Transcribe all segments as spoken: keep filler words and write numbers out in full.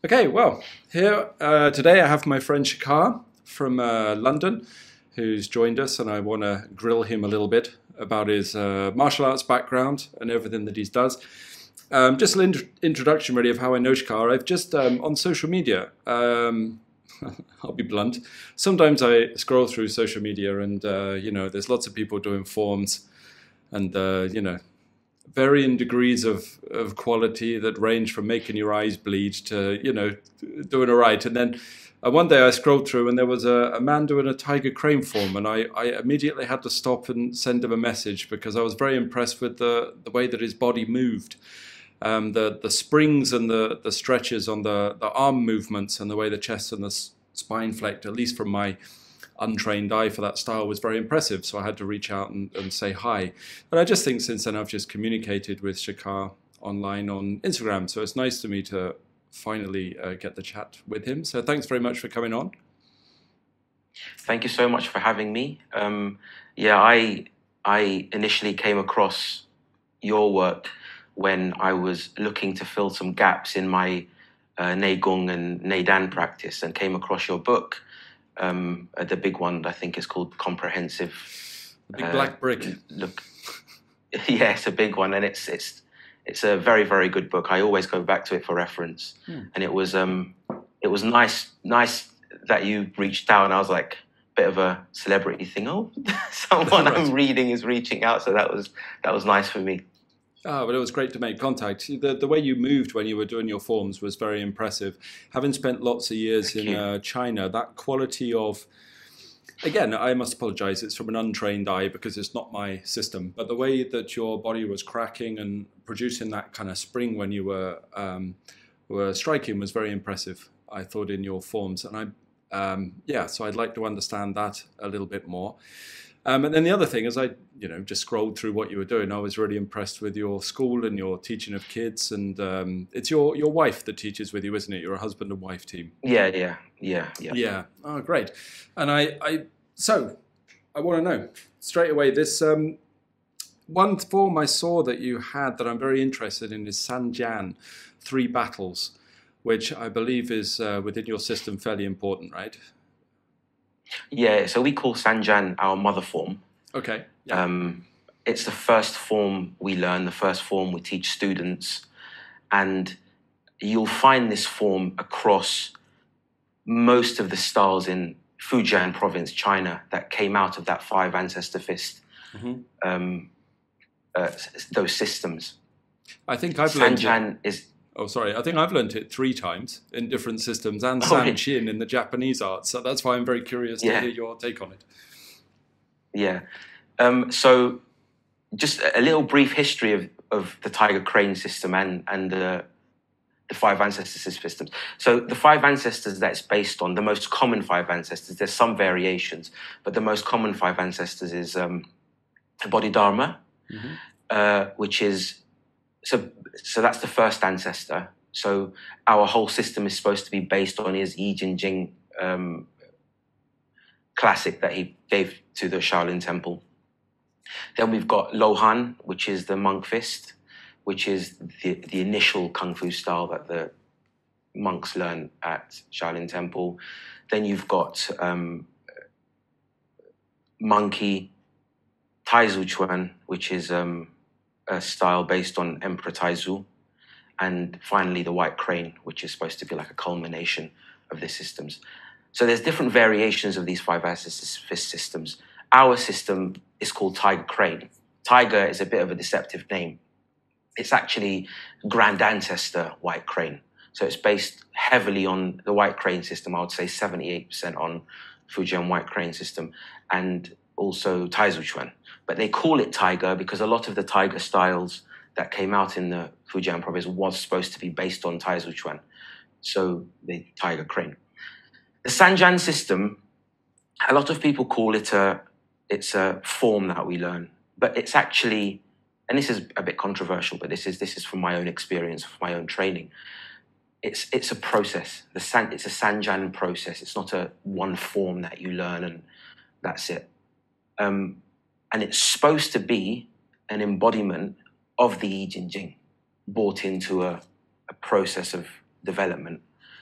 Okay, well, here uh, today I have my friend Shekhar from uh, London, who's joined us, and I want to grill him a little bit about his uh, martial arts background and everything that he does. Um, just an int- introduction, really, of how I know Shekhar. I've just um, on social media. Um, I'll be blunt. Sometimes I scroll through social media, and uh, you know, there's lots of people doing forms, and uh, you know, varying degrees of, of quality that range from making your eyes bleed to, you know, doing all right. And then uh, one day I scrolled through and there was a, a man doing a tiger crane form, and I, I immediately had to stop and send him a message because I was very impressed with the, the way that his body moved. Um, the, the springs and the, the stretches on the, the arm movements and the way the chest and the s- spine flexed, at least from my untrained eye for that style, was very impressive. So I had to reach out and, and say hi. But I just think since then I've just communicated with Shekhar online on Instagram. So it's nice to me to finally uh, get the chat with him. So thanks very much for coming on. Thank you so much for having me. Um, yeah, I I initially came across your work when I was looking to fill some gaps in my uh, Neigong and Neidan practice, and came across your book. Um, uh, the big one, I think, is called Comprehensive. The big uh, black brick. Look, yeah, it's a big one, and it's it's it's a very very good book. I always go back to it for reference, hmm. and it was um it was nice nice that you reached out, and I was like a bit of a celebrity thing. Oh, someone right. I'm reading is reaching out, so that was that was nice for me. Ah, but it was great to make contact. The the way you moved when you were doing your forms was very impressive. Having spent lots of years Thank in uh, China, that quality of, again, I must apologize, it's from an untrained eye because it's not my system, but the way that your body was cracking and producing that kind of spring when you were um, were striking was very impressive, I thought, in your forms. And I, um, yeah, so I'd like to understand that a little bit more. Um, and then the other thing is I, you know, just scrolled through what you were doing. I was really impressed with your school and your teaching of kids. And um, it's your, your wife that teaches with you, isn't it? You're a husband and wife team. Yeah, yeah, yeah, yeah. Yeah. Oh, great. And I, I so I want to know straight away, this um, one form I saw that you had that I'm very interested in is Sanjan, three battles, which I believe is uh, within your system fairly important, right? Yeah, so we call Sanjan our mother form. Okay. Yeah. Um, it's the first form we learn, the first form we teach students. And you'll find this form across most of the styles in Fujian province, China, that came out of that five ancestor fist, mm-hmm. um, uh, those systems. I think I've learned Sanjan is... Oh, sorry. I think I've learned it three times in different systems, and oh, Sanshin really? in the Japanese art. So that's why I'm very curious to yeah. hear your take on it. Yeah. Um, so just a little brief history of, of the Tiger Crane system and, and the, the five ancestor systems. So the five ancestors that it's based on, the most common five ancestors, there's some variations, but the most common five ancestors is um, Bodhidharma, mm-hmm. uh, which is... So, so that's the first ancestor. So our whole system is supposed to be based on his Yi Jin Jing um, classic that he gave to the Shaolin Temple. Then we've got Lohan, which is the monk fist, which is the, the initial Kung Fu style that the monks learn at Shaolin Temple. Then you've got um, Monkey, Taizu Chuan, which is... Um, a style based on Emperor Taizu, and finally the White Crane, which is supposed to be like a culmination of the systems. So there's different variations of these five ancestor fist systems. Our system is called Tiger Crane. Tiger is a bit of a deceptive name. It's actually Grand Ancestor White Crane. So it's based heavily on the White Crane system. I would say seventy-eight percent on Fujian White Crane system, and also Taizu Chuan. But they call it Tiger because a lot of the Tiger styles that came out in the Fujian province was supposed to be based on Taizu Chuan. So the Tiger Crane. The Sanjan system, a lot of people call it a, it's a form that we learn, but it's actually, and this is a bit controversial, but this is, this is from my own experience, from my own training. It's, it's a process. The San, it's a Sanjan process. It's not a one form that you learn and that's it. Um, and it's supposed to be an embodiment of the Yi Jin Jing, brought into a, a process of development.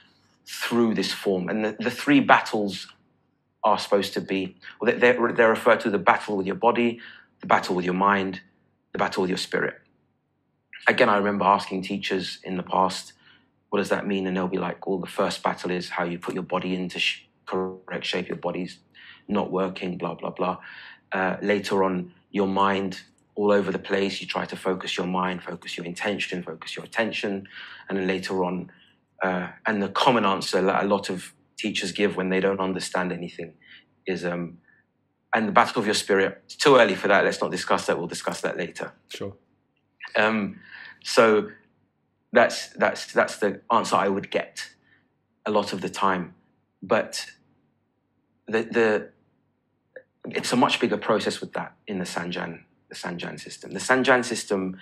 through this form. And the, the three battles are supposed to be, well, they're, they're referred to the battle with your body, the battle with your mind, the battle with your spirit. Again, I remember asking teachers in the past, what does that mean? And they'll be like, well, the first battle is how you put your body into sh- correct shape, your body's not working, blah, blah, blah. Uh, later on, your mind, all over the place, you try to focus your mind, focus your intention, focus your attention. And then later on, uh, and the common answer that a lot of teachers give when they don't understand anything is, um, and the battle of your spirit, it's too early for that, let's not discuss that, we'll discuss that later. Sure. Um, so that's, that's, that's the answer I would get a lot of the time. But the, the, it's a much bigger process with that in the Sanjan, the Sanjan system. The Sanjan system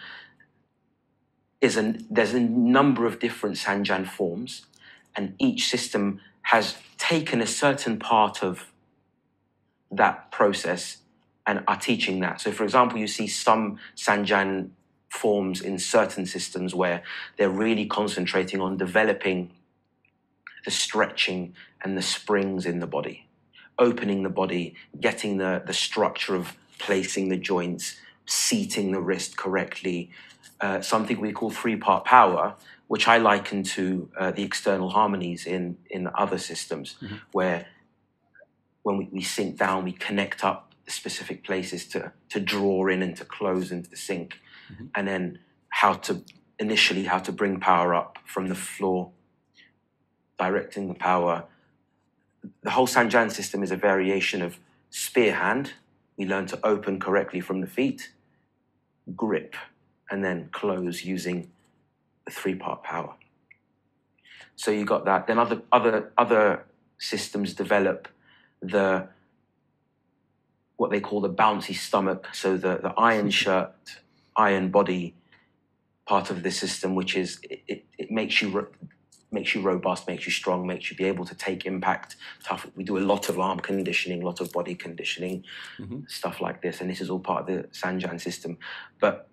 is a, there's a number of different Sanjan forms, and each system has taken a certain part of that process and are teaching that. So for example, you see some Sanjan forms in certain systems where they're really concentrating on developing the stretching and the springs in the body, opening the body, getting the, the structure of placing the joints, seating the wrist correctly, uh, something we call three-part power, which I liken to uh, the external harmonies in, in other systems, mm-hmm. where when we, we sink down, we connect up the specific places to, to draw in and to close and to sink, mm-hmm. and then how to, initially, how to bring power up from the floor, directing the power. The whole Sanjan system is a variation of spear hand. We learn to open correctly from the feet, grip, and then close using the three-part power. So you got that. Then other other other systems develop the what they call the bouncy stomach. So the, the iron shirt, iron body part of the system, which is it, it, it makes you ro- makes you robust, makes you strong, makes you be able to take impact. Tough. We do a lot of arm conditioning, a lot of body conditioning, mm-hmm. stuff like this, and this is all part of the Sanjan system. But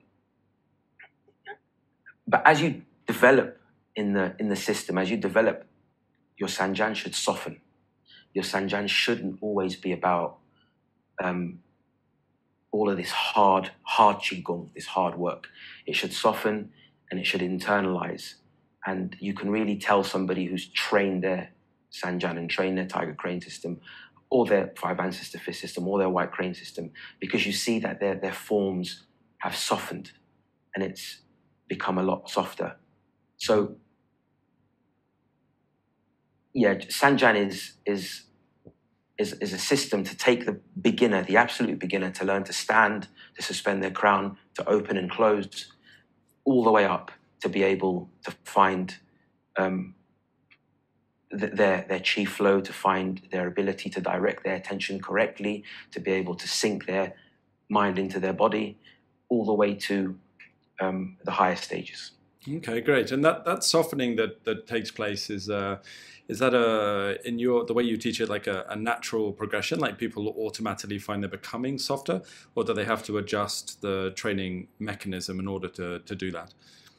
but as you develop in the in the system, as you develop, your Sanjan should soften. Your Sanjan shouldn't always be about um, all of this hard, hard qigong, this hard work. It should soften and it should internalize. And you can really tell somebody who's trained their Sanjan and trained their Tiger Crane system, or their Five Ancestor Fist system, or their White Crane system, because you see that their, their forms have softened and it's become a lot softer. So, yeah, Sanjan is, is, is, is a system to take the beginner, the absolute beginner, to learn to stand, to suspend their crown, to open and close, all the way up to be able to find um, th- their, their chi flow, to find their ability to direct their attention correctly, to be able to sink their mind into their body, all the way to um, the higher stages. Okay, great. And that, that softening that, that takes place is uh, is that a in your the way you teach it like a, a natural progression? Like people automatically find they're becoming softer, or do they have to adjust the training mechanism in order to, to do that?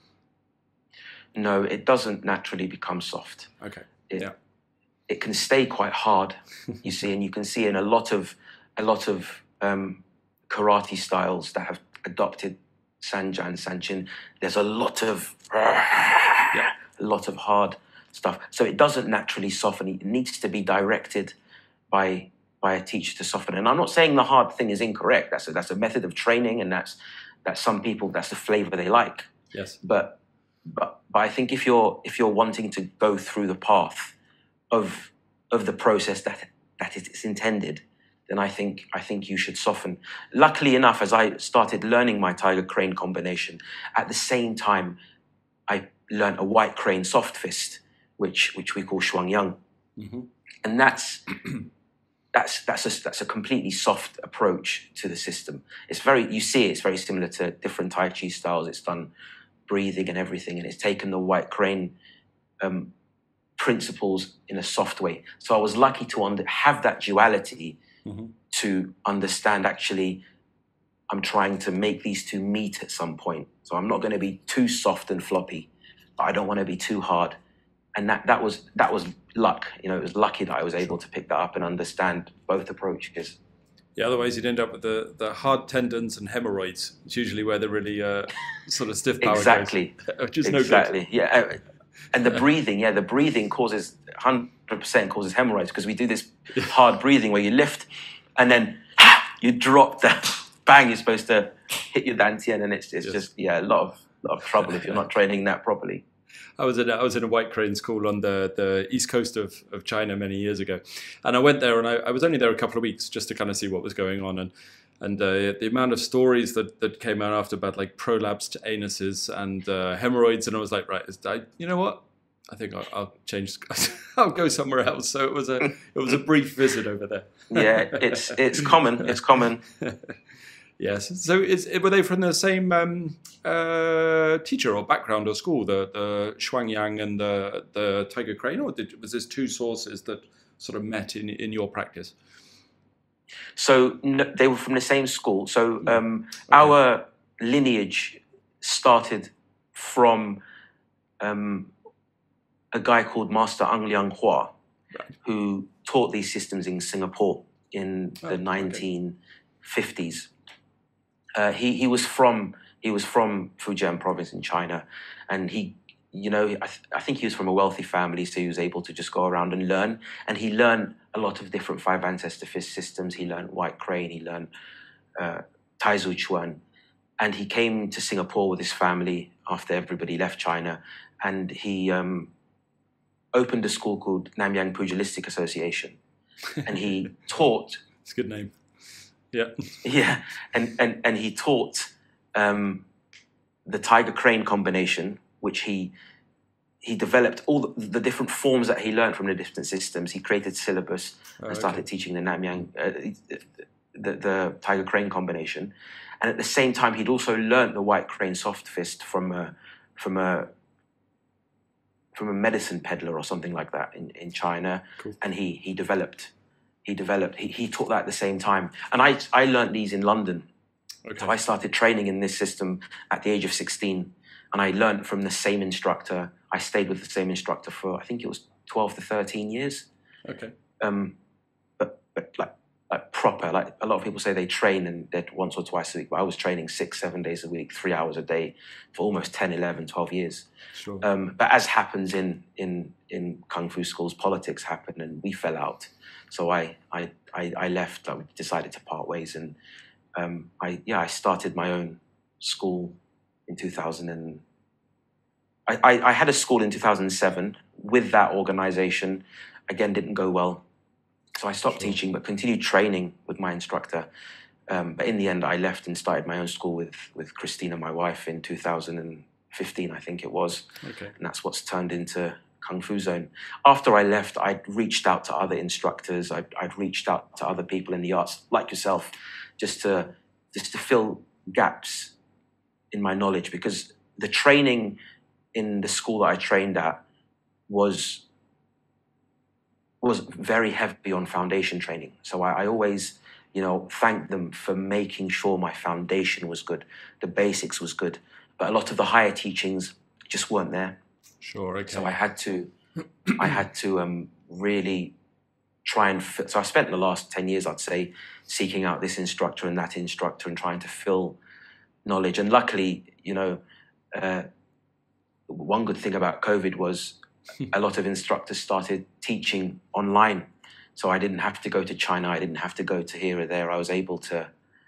No, it doesn't naturally become soft. Okay. It, yeah. It can stay quite hard, you see, and you can see in a lot of a lot of um, karate styles that have adopted Sanjan, Sanchin, there's a lot of yeah. a lot of hard stuff. So it doesn't naturally soften. It needs to be directed by by a teacher to soften. And I'm not saying the hard thing is incorrect. That's a, that's a method of training, and that's that's some people, that's the flavor they like. Yes. But but but I think if you're if you're wanting to go through the path of of the process that that is intended, then I think I think you should soften. Luckily enough, as I started learning my Tiger Crane combination, at the same time, I learned a White Crane soft fist, which which we call Shuang Yang, mm-hmm. and that's that's that's a that's a completely soft approach to the system. It's very you see it, it's very similar to different Tai Chi styles. It's done breathing and everything, and it's taken the White Crane um, principles in a soft way. So I was lucky to under, have that duality. Mm-hmm. To understand, actually, I'm trying to make these two meet at some point. So I'm not going to be too soft and floppy, but I don't want to be too hard. And that that was that was luck. You know, it was lucky that I was able to pick that up and understand both approaches. Yeah, otherwise you'd end up with the, the hard tendons and hemorrhoids. It's usually where the really uh, sort of stiff power exactly. goes. Which is exactly. no good. Yeah, and the breathing. Yeah, the breathing causes one hundred percent causes hemorrhoids because we do this hard breathing where you lift and then you drop that. Bang! You're supposed to hit your dantian, and it's it's yes. just yeah a lot of lot of trouble if you're not training that properly. I was in a, I was in a white crane school on the, the east coast of, of China many years ago, and I went there and I, I was only there a couple of weeks just to kind of see what was going on, and and uh, the amount of stories that, that came out after about like prolapsed anuses and uh, hemorrhoids, and I was like, right, I, you know what? I think I'll, I'll change. I'll go somewhere else. So it was a it was a brief visit over there. Yeah, it's it's common. It's common. Yes. So is, were they from the same um, uh, teacher or background or school, the, the Shuangyang and the, the Tiger Crane, or did, was this two sources that sort of met in, in your practice? So no, they were from the same school. So um, okay. Our lineage started from um, a guy called Master Ang Liang Hua, right. who taught these systems in Singapore in oh, the nineteen fifties. Okay. Uh, he he was from he was from Fujian province in China, and he you know I, th- I think he was from a wealthy family, so he was able to just go around and learn. And he learned a lot of different five ancestor fist systems. He learned White Crane. He learned uh, Taizu Chuan, and he came to Singapore with his family after everybody left China, and he um, opened a school called Namyang Pugilistic Association, and he taught. It's a good name. Yeah, yeah, and and and he taught um, the Tiger Crane combination, which he he developed all the, the different forms that he learned from the different systems. He created syllabus oh, and started okay. teaching the Namyang, uh, the the Tiger Crane combination, and at the same time he'd also learned the White Crane soft fist from a from a from a medicine peddler or something like that in in China, cool. and he he developed. He developed, he, he taught that at the same time. And I I learned these in London. Okay. So I started training in this system at the age of sixteen. And I learned from the same instructor. I stayed with the same instructor for, I think it was twelve to thirteen years. Okay. Um, but but like, like proper, like a lot of people say they train and they're once or twice a week. But I was training six, seven days a week, three hours a day for almost ten, eleven, twelve years. Sure. Um, but as happens in, in, in Kung Fu schools, politics happened and we fell out. So I, I, I, I left, I decided to part ways, and um, I, yeah, I started my own school in two thousand. And I, I, I had a school in two thousand seven with that organization. Again, didn't go well. So I stopped sure. teaching, but continued training with my instructor. Um, but in the end, I left and started my own school with, with Christina, my wife, in two thousand fifteen, I think it was. Okay. And that's what's turned into Kung Fu Zone. After I left, I'd reached out to other instructors. I'd, I'd reached out to other people in the arts, like yourself, just to just to fill gaps in my knowledge, because the training in the school that I trained at was was very heavy on foundation training. So I, I always, you know, thanked them for making sure my foundation was good, the basics was good, but a lot of the higher teachings just weren't there. Sure. Okay. So I had to, I had to um, really try and. Fi- so I spent the last ten years, I'd say, seeking out this instructor and that instructor and trying to fill knowledge. And luckily, you know, uh, one good thing about COVID was a lot of instructors started teaching online. So I didn't have to go to China. I didn't have to go to here or there. I was able to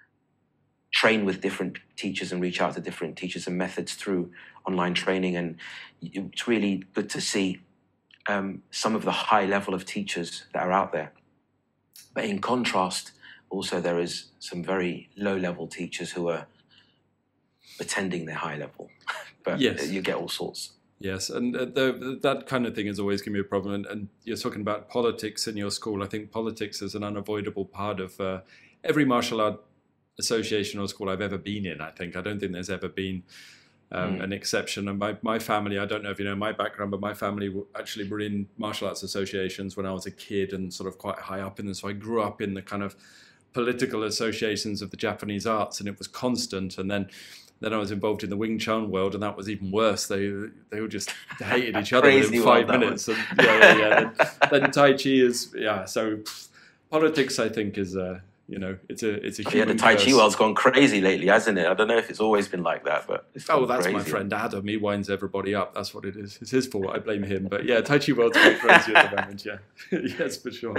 train with different teachers and reach out to different teachers and methods through online training. And it's really good to see um, some of the high level of teachers that are out there. But in contrast, also there is some very low level teachers who are pretending they're high level. But yes. You get all sorts. Yes, and uh, the, that kind of thing is always going to be a problem. And, and you're talking about politics in your school. I think politics is an unavoidable part of uh, every martial art association or school I've ever been in. I think I don't think there's ever been um, mm. an exception. And my, my family, I don't know if you know my background, but my family were actually were in martial arts associations when I was a kid and sort of quite high up in them. So I grew up in the kind of political associations of the Japanese arts, and it was constant. And then, then I was involved in the Wing Chun world, and that was even worse. They they all just hated each other within five minutes. And yeah, yeah, yeah. then, then Tai Chi is yeah. So pff, politics, I think, is uh, you know, it's a it's a human yeah. The Tai Chi curse. world's gone crazy lately, hasn't it? I don't know if it's always been like that, but it's oh, that's crazy. my friend Adam. He winds everybody up. That's what it is. It's his fault. I blame him. But yeah, Tai Chi world's quite crazy at the moment. Yeah, yes, for sure.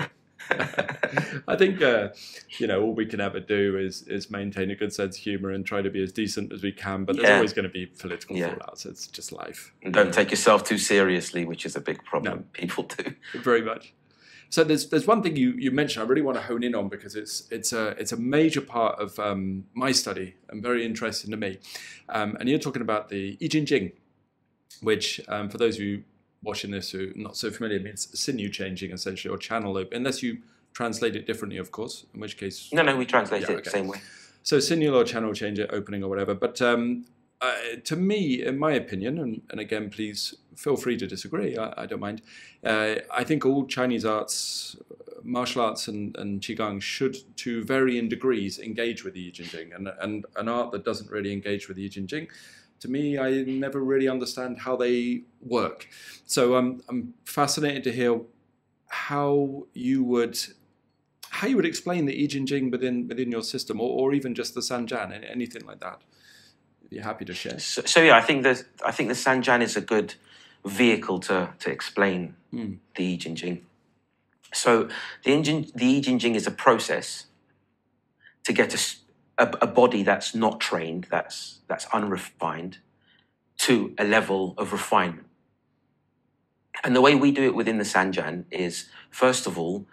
I think uh, you know all we can ever do is is maintain a good sense of humour and try to be as decent as we can. But there's Yeah. always going to be political Yeah. fallouts. It's just life. And don't take yourself too seriously, which is a big problem. No. People do. Very much. So there's there's one thing you, you mentioned I really want to hone in on because it's it's a it's a major part of um, my study and very interesting to me. Um, and you're talking about the I Ching Ching, which um, for those of you watching this who are not so familiar, means sinew changing essentially, or channel open, unless you translate it differently, of course, in which case... No, no, we translate Yeah, it okay. the same way. So sinule or channel changer opening or whatever. But um, uh, to me, in my opinion, and, and again, please feel free to disagree, I, I don't mind, uh, I think all Chinese arts, martial arts and, and Qigong should, to varying degrees, engage with the I Ching Ching. And, and an art that doesn't really engage with the I Ching Ching, to me, I never really understand how they work. So um, I'm fascinated to hear how you would how you would explain the I Ching Ching within within your system, or, or even just the Sanjian, anything like that. If you're happy to share. So, so yeah, I think the I think the Sanjian is a good vehicle to to explain Mm. the I Ching Ching. So the I Ching the I Ching Ching is a process to get a, s- a, a body that's not trained, that's that's unrefined, to a level of refinement. And the way we do it within the Sanjian is, first of all,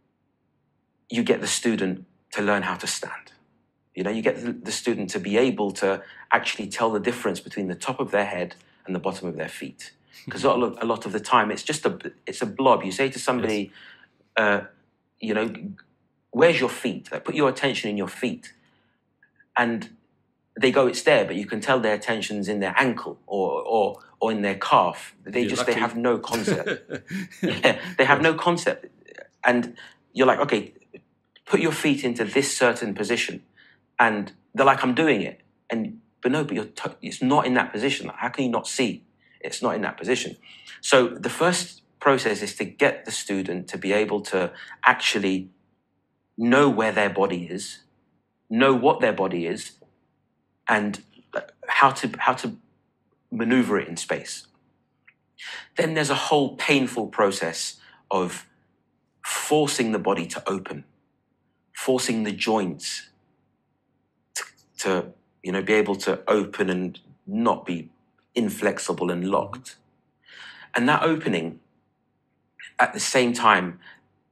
you get the student to learn how to stand. You know, you get the, the student to be able to actually tell the difference between the top of their head and the bottom of their feet. Because a lot, a lot of the time, it's just a it's a blob. You say to somebody, uh, you know, where's your feet? Like, put your attention in your feet, and they go, it's there, but you can tell their attention's in their ankle or or or in their calf. They You're just lucky. they have no concept. Yeah, they have no concept, and you're like, okay, put your feet into this certain position, and they're like, I'm doing it, and but no, but you're t- it's not in that position. How can you not see? It's not in that position. So the first process is to get the student to be able to actually know where their body is, know what their body is, and how to how to maneuver it in space. Then there's a whole painful process of forcing the body to open, forcing the joints to, to you know be able to open and not be inflexible and locked. And that opening at the same time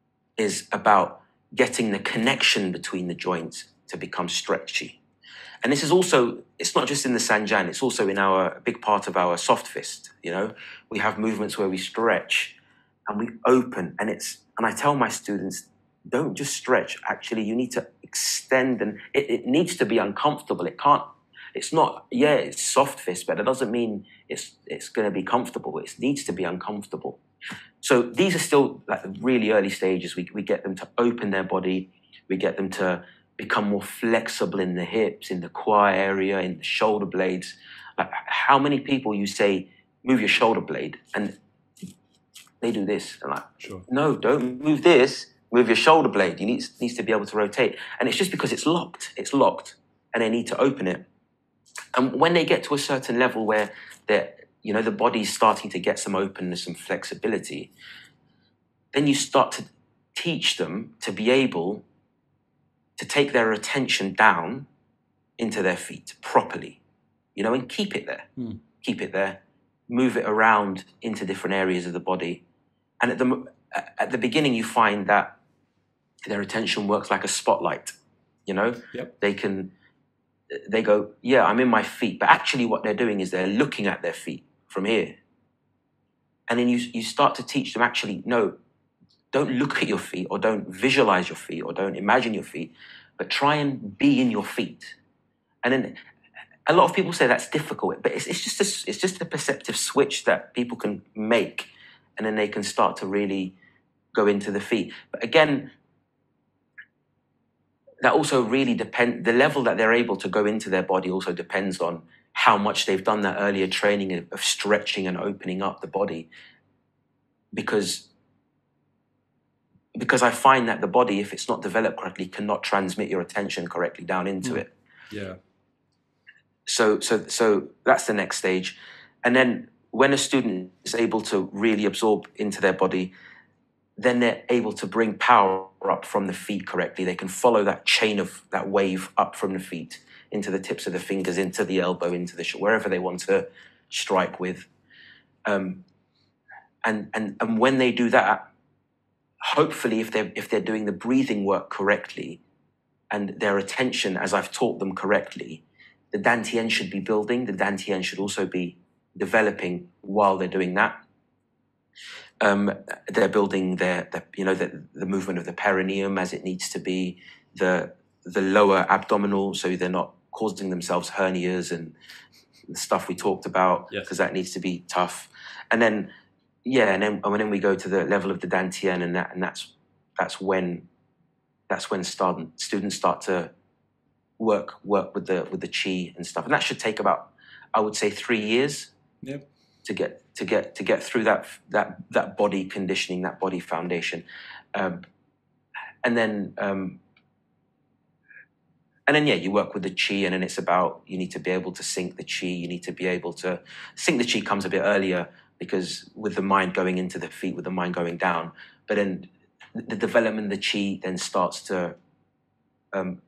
is about getting the connection between the joints to become stretchy. And this is also, it's not just in the Sanjian, it's also in our, a big part of our soft fist, you know. We have movements where we stretch and we open, and it's, and I tell my students, don't just stretch, actually you need to extend, and it, it needs to be uncomfortable. It can't, it's not, yeah, it's soft fist, but it doesn't mean it's it's going to be comfortable. It needs to be uncomfortable. So these are still like the really early stages. We we get them to open their body. We get them to become more flexible in the hips, in the quad area, in the shoulder blades. Like, how many people you say, move your shoulder blade, and they do this? And like, Sure. no, don't move this. Move your shoulder blade. You need needs to be able to rotate. And it's just because it's locked. It's locked, and they need to open it. And when they get to a certain level where they're, you know, the body's starting to get some openness, some flexibility, then you start to teach them to be able to take their attention down into their feet properly, you know, and keep it there. Mm. Keep it there. Move it around into different areas of the body. And at the at the beginning, you find that their attention works like a spotlight. You know, Yep. they can. They go, yeah, I'm in my feet. But actually what they're doing is they're looking at their feet from here. And then you you start to teach them, actually, no, don't look at your feet, or don't visualize your feet, or don't imagine your feet, but try and be in your feet. And then a lot of people say that's difficult, but it's, it's just a, it's just a perceptive switch that people can make. And then they can start to really go into the feet. But again, that also really depend. The level that they're able to go into their body also depends on how much they've done that earlier training of, of stretching and opening up the body. Because because I find that the body, if it's not developed correctly, cannot transmit your attention correctly down into Mm. it. Yeah. So so so that's the next stage. And then when a student is able to really absorb into their body, then they're able to bring power up from the feet correctly. They can follow that chain of that wave up from the feet into the tips of the fingers, into the elbow, into the sh- wherever they want to strike with. Um, and and and when they do that, hopefully, if they're if they're doing the breathing work correctly, and their attention, as I've taught them correctly, the dantian should be building. The dantian should also be developing while they're doing that. Um, they're building their, their you know, the, the movement of the perineum as it needs to be, the the lower abdominal, so they're not causing themselves hernias and the stuff we talked about, Yes. because that needs to be tough. And then, yeah, and then and then we go to the level of the dantian, and that and that's that's when that's when start, students start to work work with the with the chi and stuff, and that should take about, I would say, three years. Yep. to get to get to get through that that that body conditioning, that body foundation, um, and then um, and then yeah, you work with the chi, and then it's about, you need to be able to sync the chi. You need to be able to sync the chi comes a bit earlier, because with the mind going into the feet, with the mind going down, but then the development of the chi then starts to um,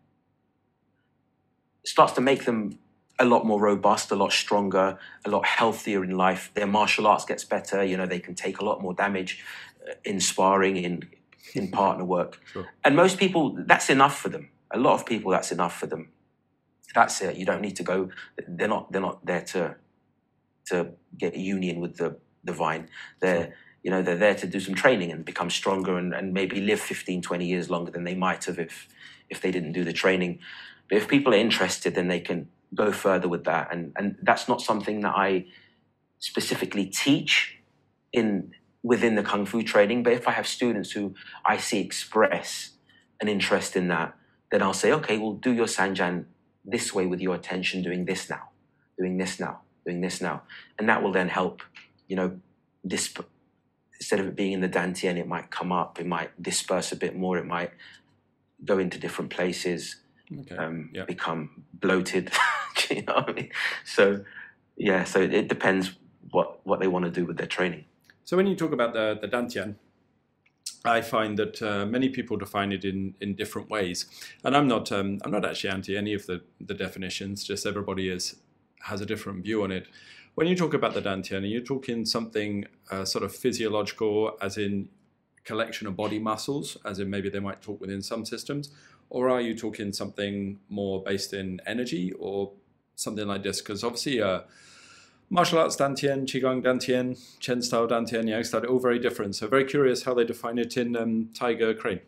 starts to make them a lot more robust, a lot stronger, a lot healthier in life. Their martial arts gets better. You know, they can take a lot more damage uh, in sparring, in in partner work. Sure. And most people, that's enough for them. A lot of people, that's enough for them. That's it. You don't need to go. They're not. They're not there to to get union with the divine. They're Sure. you know they're there to do some training and become stronger, and, and maybe live fifteen, twenty years longer than they might have if if they didn't do the training. But if people are interested, then they can go further with that, and and that's not something that I specifically teach in within the Kung Fu training. But if I have students who I see express an interest in that, then I'll say, okay, well, do your Sanjan this way with your attention, doing this now, doing this now, doing this now, and that will then help. You know, disp- instead of it being in the dantian, it might come up, it might disperse a bit more, it might go into different places. Okay. Um, Yeah. become bloated. You know what I mean? So, yeah, so it, it depends what, what they want to do with their training. So when you talk about the, the dantian, I find that uh, many people define it in, in different ways. And I'm not um, I'm not actually anti any of the, the definitions, just everybody is has a different view on it. When you talk about the dantian, are you talking something uh, sort of physiological, as in collection of body muscles, as in maybe they might talk within some systems? Or are you talking something more based in energy or something like this? Because obviously uh, martial arts dantian, qigong dantian, Chen style dantian, yang style, all very different. So very curious how they define it in um, Tiger Crane.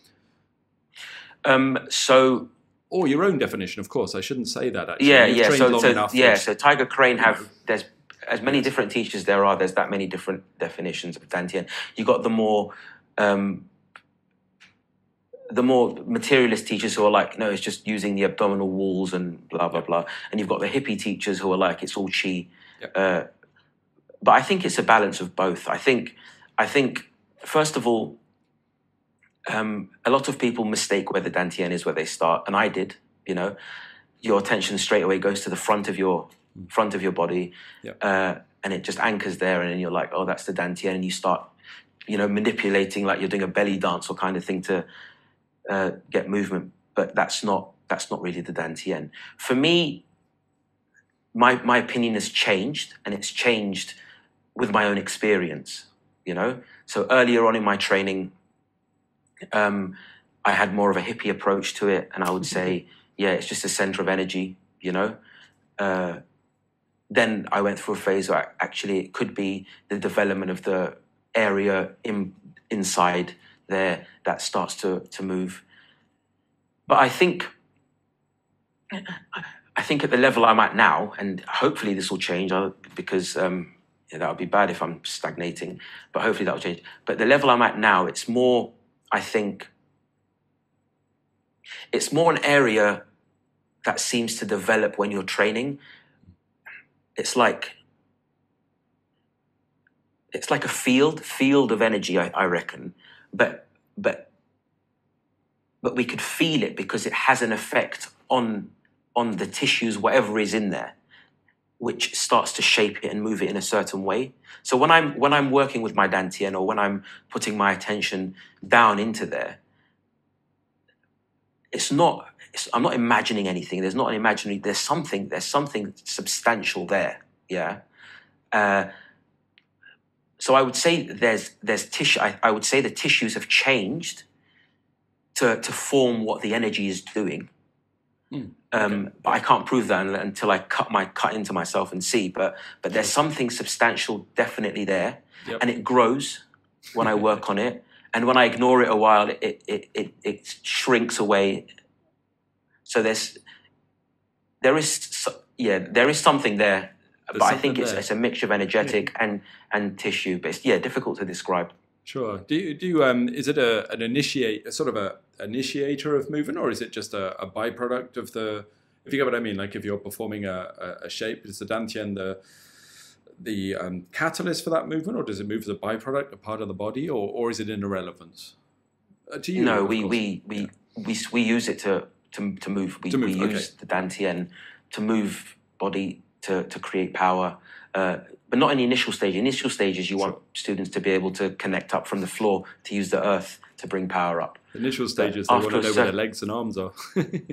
Um, so, Or your own definition, of course. I shouldn't say that, actually. yeah, You've yeah. trained So, long so enough yeah. that- So Tiger Crane have know. there's as many Yes. different teachers there are. There's that many different definitions of dantian. You got the more um, the more materialist teachers who are like, no, it's just using the abdominal walls and blah blah blah. And you've got the hippie teachers who are like, it's all chi. Yep. Uh, but I think it's a balance of both. I think, I think, first of all, um, a lot of people mistake where the dantian is, where they start, and I did. You know, your attention straight away goes to the front of your front of your body, Yep. uh, and it just anchors there, and then you're like, oh, that's the dantian, and you start, you know, manipulating like you're doing a belly dance or kind of thing to uh, get movement. But that's not that's not really the dantian. For me, my my opinion has changed, and it's changed with my own experience. You know, so earlier on in my training, um, I had more of a hippie approach to it, and I would say, yeah, it's just a center of energy. You know. Uh, then I went through a phase where actually it could be the development of the area in, inside there that starts to, to move. But I think, I think at the level I'm at now, and hopefully this will change uh, because um, yeah, that would be bad if I'm stagnating, but hopefully that will change. But the level I'm at now, it's more, I think, It's more an area that seems to develop when you're training. It's like it's like a field, field of energy, I, I reckon. But but but we could feel it because it has an effect on on the tissues, whatever is in there, which starts to shape it and move it in a certain way. So when I'm when I'm working with my Dantian, or when I'm putting my attention down into there, it's not. It's, I'm not imagining anything. There's not an imaginary. There's something. There's something substantial there. Yeah. Uh, so I would say there's there's tissue. I, I would say the tissues have changed to to form what the energy is doing. Mm, okay. um, but I can't prove that until I cut my cut into myself and see. But but there's something substantial definitely there, yep. And it grows when I work on it. And when I ignore it a while, it it it, it shrinks away. So there's there is yeah there is something there, there's but I think it's there. It's a mixture of energetic yeah. and and tissue. But it's, yeah, difficult to describe. Sure. Do you, do you, um is it a an initiate a sort of a initiator of movement, or is it just a, a byproduct of the? If you get what I mean, like if you're performing a, a, a shape, is the Dantian the the um, catalyst for that movement, or does it move as a byproduct, a part of the body, or or is it in irrelevance? Uh, to you, no, we we, we yeah. we we use it to to to move. We, to move, we okay. use the Dantian to move body to to create power. Uh, but not in the initial stage. Initial stages, you sure. want students to be able to connect up from the floor to use the earth to bring power up. The initial stages, but they want to know where their legs and arms are.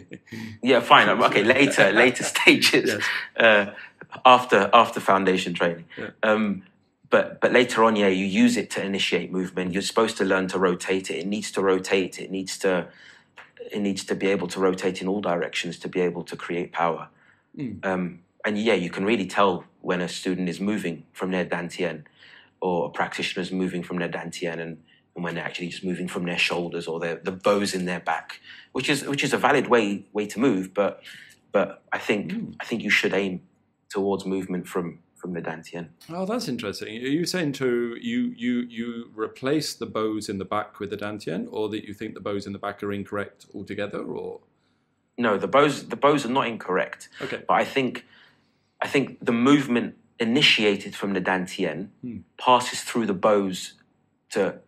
Yeah, fine. Okay, later, later stages, yes. uh, after after foundation training. Yeah. Um, but but later on, yeah, you use it to initiate movement. You're supposed to learn to rotate it. It needs to rotate. It needs to it needs to be able to rotate in all directions to be able to create power. Mm. Um, and yeah, you can really tell when a student is moving from their Dantian, or a practitioner is moving from their Dantian, and, and when they're actually just moving from their shoulders or their, the bows in their back, which is which is a valid way way to move. But but I think mm. I think you should aim towards movement from from the Dantian. Oh, that's interesting. Are you saying to you you you replace the bows in the back with the Dantian, or that you think the bows in the back are incorrect altogether, or? No, the bows the bows are not incorrect. Okay, but I think. I think the movement initiated from the Dantian hmm. passes through the bows to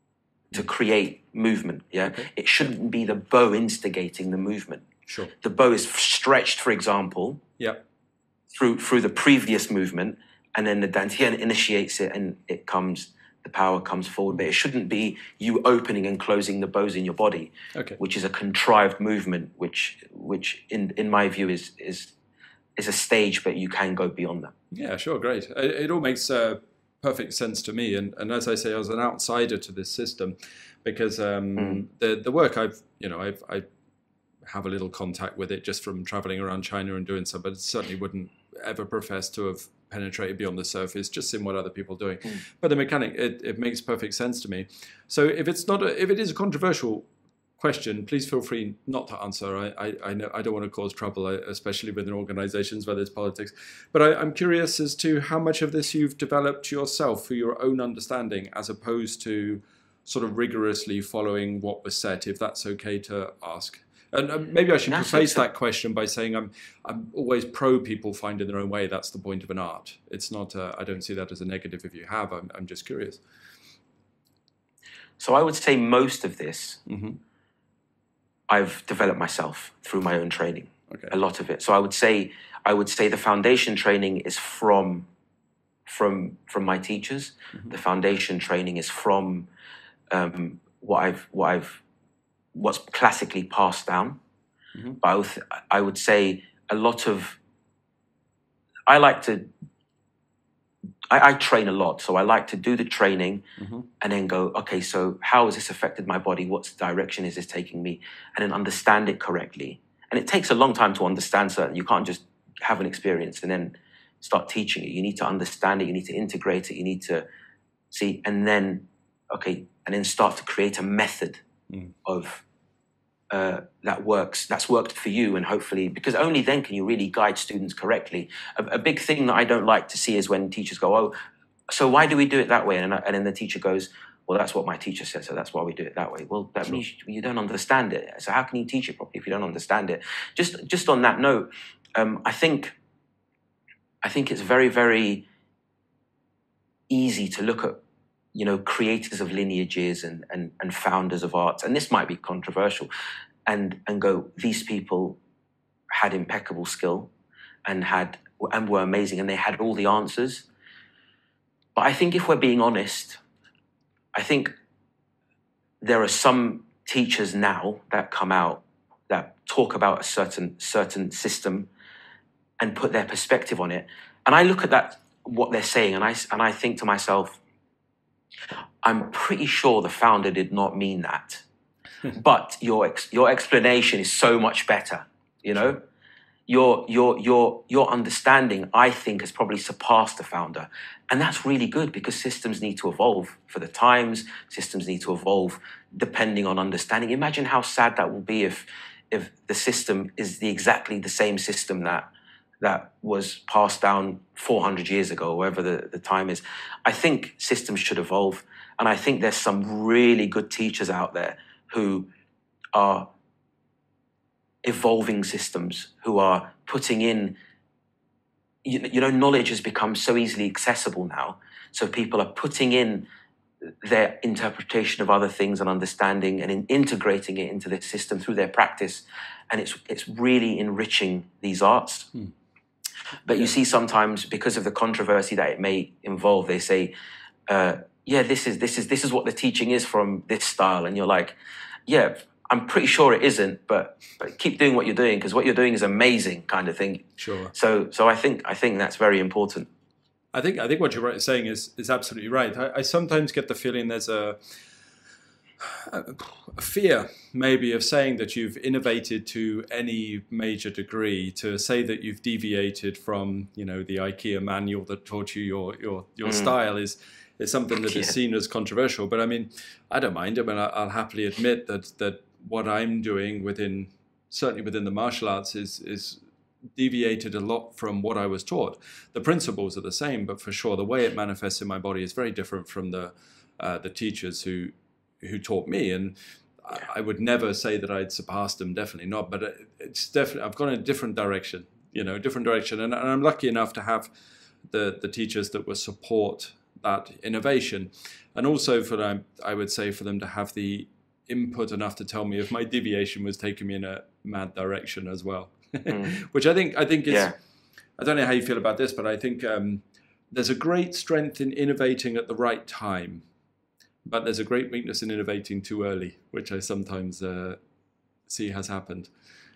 to create movement. Yeah, okay. It shouldn't be the bow instigating the movement. Sure. The bow is stretched, for example, yeah, through through the previous movement, and then the Dantian initiates it, and it comes. The power comes forward, but it shouldn't be you opening and closing the bows in your body, okay. which is a contrived movement, which which in in my view is is. It's a stage, but you can go beyond that. Yeah, sure, great. It, it all makes uh, perfect sense to me. And, and as I say, I was an outsider to this system because um, mm. the the work I've, you know, I've, I have a little contact with it just from traveling around China and doing so, but it certainly wouldn't ever profess to have penetrated beyond the surface, just in what other people are doing. Mm. But the mechanic, it, it makes perfect sense to me. So if it's not, a, if it is a controversial question, please feel free not to answer. I, I, I know I don't want to cause trouble, especially within organizations where there's politics. But I, I'm curious as to how much of this you've developed yourself for your own understanding, as opposed to sort of rigorously following what was said, if that's okay to ask. And um, maybe I should that's preface that question by saying I'm I'm always pro people finding their own way. That's the point of an art. It's not. Uh, I don't see that as a negative if you have. I'm, I'm just curious. So I would say most of this. Mm-hmm. I've developed myself through my own training, okay. A lot of it. So I would say, I would say the foundation training is from, from, from my teachers. Mm-hmm. The foundation training is from um, what I've, what I've, what's classically passed down. Mm-hmm. But I would, I would say a lot of. I like to. I, I train a lot, so I like to do the training mm-hmm. and then go, okay, so how has this affected my body? What direction is this taking me? And then understand it correctly. And it takes a long time to understand certain. You can't just have an experience and then start teaching it. You need to understand it. You need to integrate it. You need to see, and then, okay, and then start to create a method mm. of uh, that works, that's worked for you, and hopefully, because only then can you really guide students correctly. A, a big thing that I don't like to see is when teachers go, oh, so why do we do it that way? And, and then the teacher goes, well, that's what my teacher said, so that's why we do it that way. Well, that Sure. means you don't understand it. So how can you teach it properly if you don't understand it? Just, just on that note, um, I think, I think it's very, very easy to look at, you know, creators of lineages and, and, and founders of arts, and this might be controversial, and, and go, these people had impeccable skill and had and were amazing and they had all the answers. But I think if we're being honest, I think there are some teachers now that come out that talk about a certain certain system and put their perspective on it. And I look at that, what they're saying, and I, and I think to myself, I'm pretty sure the founder did not mean that. But your ex, your explanation is so much better, you know? Your, your, your, your understanding, I think, has probably surpassed the founder. And that's really good because systems need to evolve for the times. Systems need to evolve depending on understanding. Imagine how sad that will be if, if the system is the exactly the same system that, that was passed down four hundred years ago, whatever the, the time is. I think systems should evolve. And I think there's some really good teachers out there who are evolving systems, who are putting in, you, you know, knowledge has become so easily accessible now. So people are putting in their interpretation of other things and understanding and in integrating it into the system through their practice. And it's, it's really enriching these arts. Hmm. But you see sometimes, because of the controversy that it may involve, they say, uh, yeah, this is, this is, this is what the teaching is from this style. And you're like, yeah, I'm pretty sure it isn't, but, but keep doing what you're doing because what you're doing is amazing, kind of thing. Sure. So, so I think I think that's very important. I think I think what you're saying is is absolutely right. I, I sometimes get the feeling there's a, a fear, maybe, of saying that you've innovated to any major degree. To say that you've deviated from, you know, the IKEA manual that taught you your your your mm. style is. is something that yeah. is seen as controversial. But I mean, I don't mind. I mean, I'll happily admit that that what I'm doing within, certainly within the martial arts, is is deviated a lot from what I was taught. The principles are the same, but for sure, the way it manifests in my body is very different from the uh, the teachers who who taught me. And I, I would never say that I'd surpassed them, definitely not. But it's definitely, I've gone in a different direction, you know, different direction. And, and I'm lucky enough to have the the teachers that will support that innovation, and also for them, I would say, for them to have the input enough to tell me if my deviation was taking me in a mad direction as well. Mm. Which I think I think is, yeah. I don't know how you feel about this, but I think um, there's a great strength in innovating at the right time, but there's a great weakness in innovating too early, which I sometimes uh, see has happened.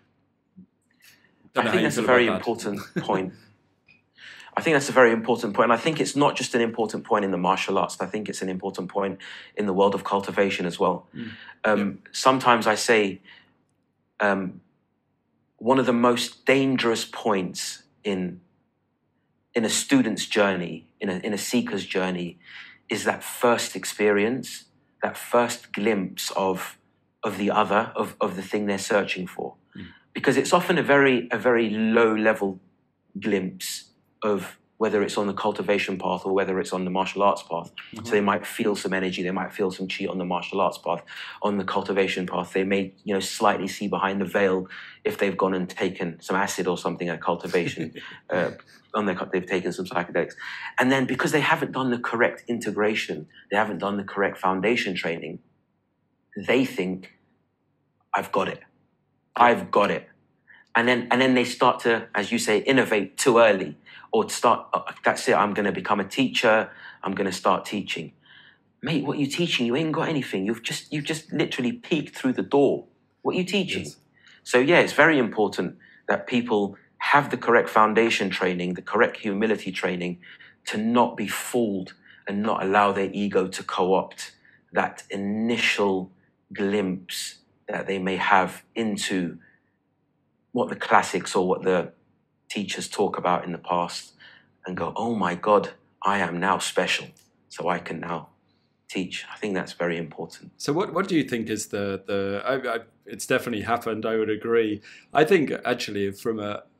Don't I think that's a very important point. I think that's a very important point. And I think it's not just an important point in the martial arts. I think it's an important point in the world of cultivation as well. Mm. Um, yeah. Sometimes I say um, one of the most dangerous points in, in a student's journey, in a, in a seeker's journey, is that first experience, that first glimpse of, of the other, of, of the thing they're searching for. Mm. Because it's often a very, a very low-level glimpse of whether it's on the cultivation path or whether it's on the martial arts path. Mm-hmm. So they might feel some energy, they might feel some chi on the martial arts path. On the cultivation path, they may, you know, slightly see behind the veil if they've gone and taken some acid or something at cultivation. uh, on their, they've taken some psychedelics. And then because they haven't done the correct integration, they haven't done the correct foundation training, they think, I've got it. I've got it. And then, and then they start to, as you say, innovate too early. Or to start, uh, that's it, I'm going to become a teacher, I'm going to start teaching. Mate, what are you teaching? You ain't got anything. You've just you've just literally peeked through the door. What are you teaching? Yes. So yeah, it's very important that people have the correct foundation training, the correct humility training, to not be fooled and not allow their ego to co-opt that initial glimpse that they may have into what the classics or what the teachers talk about in the past, and go, oh my God, I am now special, so I can now teach. I think that's very important. So what, what do you think is the, the I, I, it's definitely happened, I would agree. I think actually from a,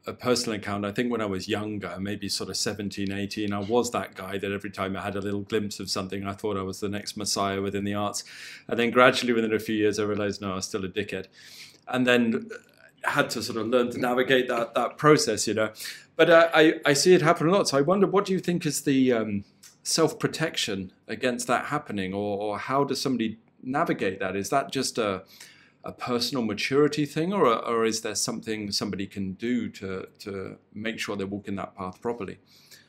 a personal account. I think when I was younger, maybe sort of seventeen, eighteen, I was that guy that every time I had a little glimpse of something, I thought I was the next messiah within the arts. And then gradually within a few years, I realized, no, I was still a dickhead. And then had to sort of learn to navigate that that process, you know. But uh, I, I see it happen a lot. So I wonder, what do you think is the um, self-protection against that happening? Or, or how does somebody navigate that? Is that just a a personal maturity thing, or or is there something somebody can do to to make sure they're walking that path properly?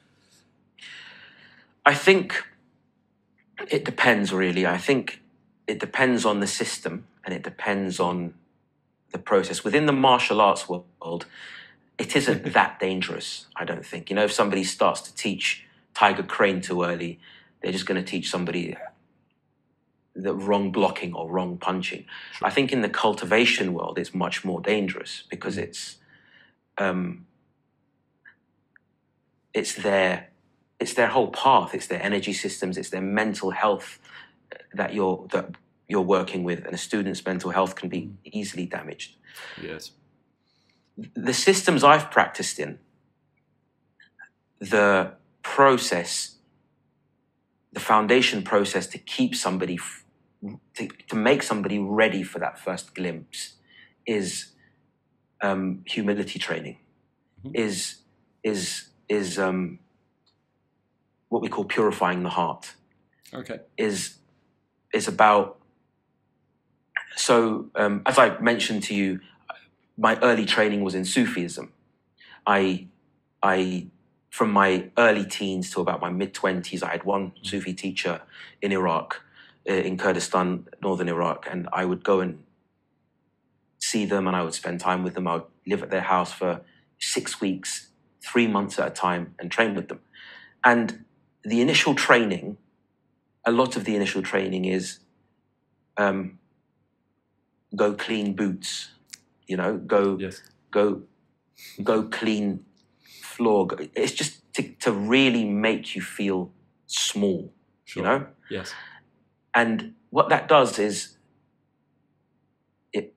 I think it depends, really. I think it depends on the system, and it depends on the process. Within the martial arts world, it isn't that dangerous, I don't think. You know, if somebody starts to teach Tiger Crane too early, they're just going to teach somebody the wrong blocking or wrong punching. Sure. I think in the cultivation world, it's much more dangerous because it's um, it's their it's their whole path. It's their energy systems. It's their mental health that you're that you're working with, and a student's mental health can be easily damaged. Yes. The systems I've practiced in, the process, the foundation process to keep somebody, to, to make somebody ready for that first glimpse is um, humility training, mm-hmm. is, is, is um, what we call purifying the heart. Okay. Is, is about, so um, as I mentioned to you, my early training was in Sufism. I, I, from my early teens to about my mid-twenties, I had one Sufi teacher in Iraq, in Kurdistan, northern Iraq, and I would go and see them and I would spend time with them. I would live at their house for six weeks, three months at a time, and train with them. And the initial training, a lot of the initial training is um, go clean boots, you know, go, yes. go, go clean floor. It's just to, to really make you feel small, sure. you know? Yes. And what that does is it,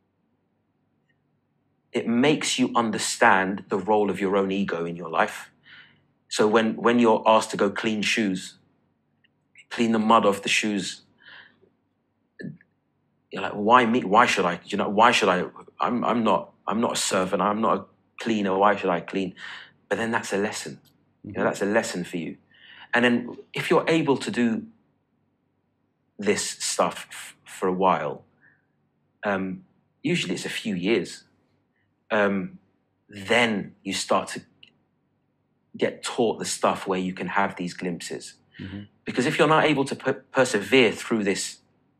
it makes you understand the role of your own ego in your life. So when, when you're asked to go clean shoes, clean the mud off the shoes, you're like, why me? Why should I? You know, why should I? I'm, I'm not, I'm not a servant. I'm not a cleaner. Why should I clean? But then that's a lesson. Mm-hmm. You know, that's a lesson for you. And then if you're able to do this stuff f- for a while, um, usually it's a few years, um, then you start to get taught the stuff where you can have these glimpses. Mm-hmm. Because if you're not able to per- persevere through this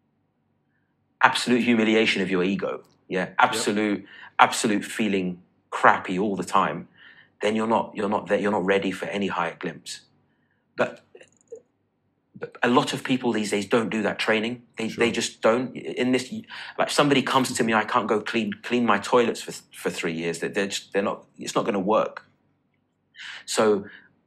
absolute humiliation of your ego, yeah, absolute, yep. absolute feeling crappy all the time, then you're not, you're not there, you're not ready for any higher glimpse. But, but a lot of people these days don't do that training. They sure. they just don't. In this, like somebody comes to me, I can't go clean clean my toilets for for three years. That they're just, they're not. It's not going to work. So.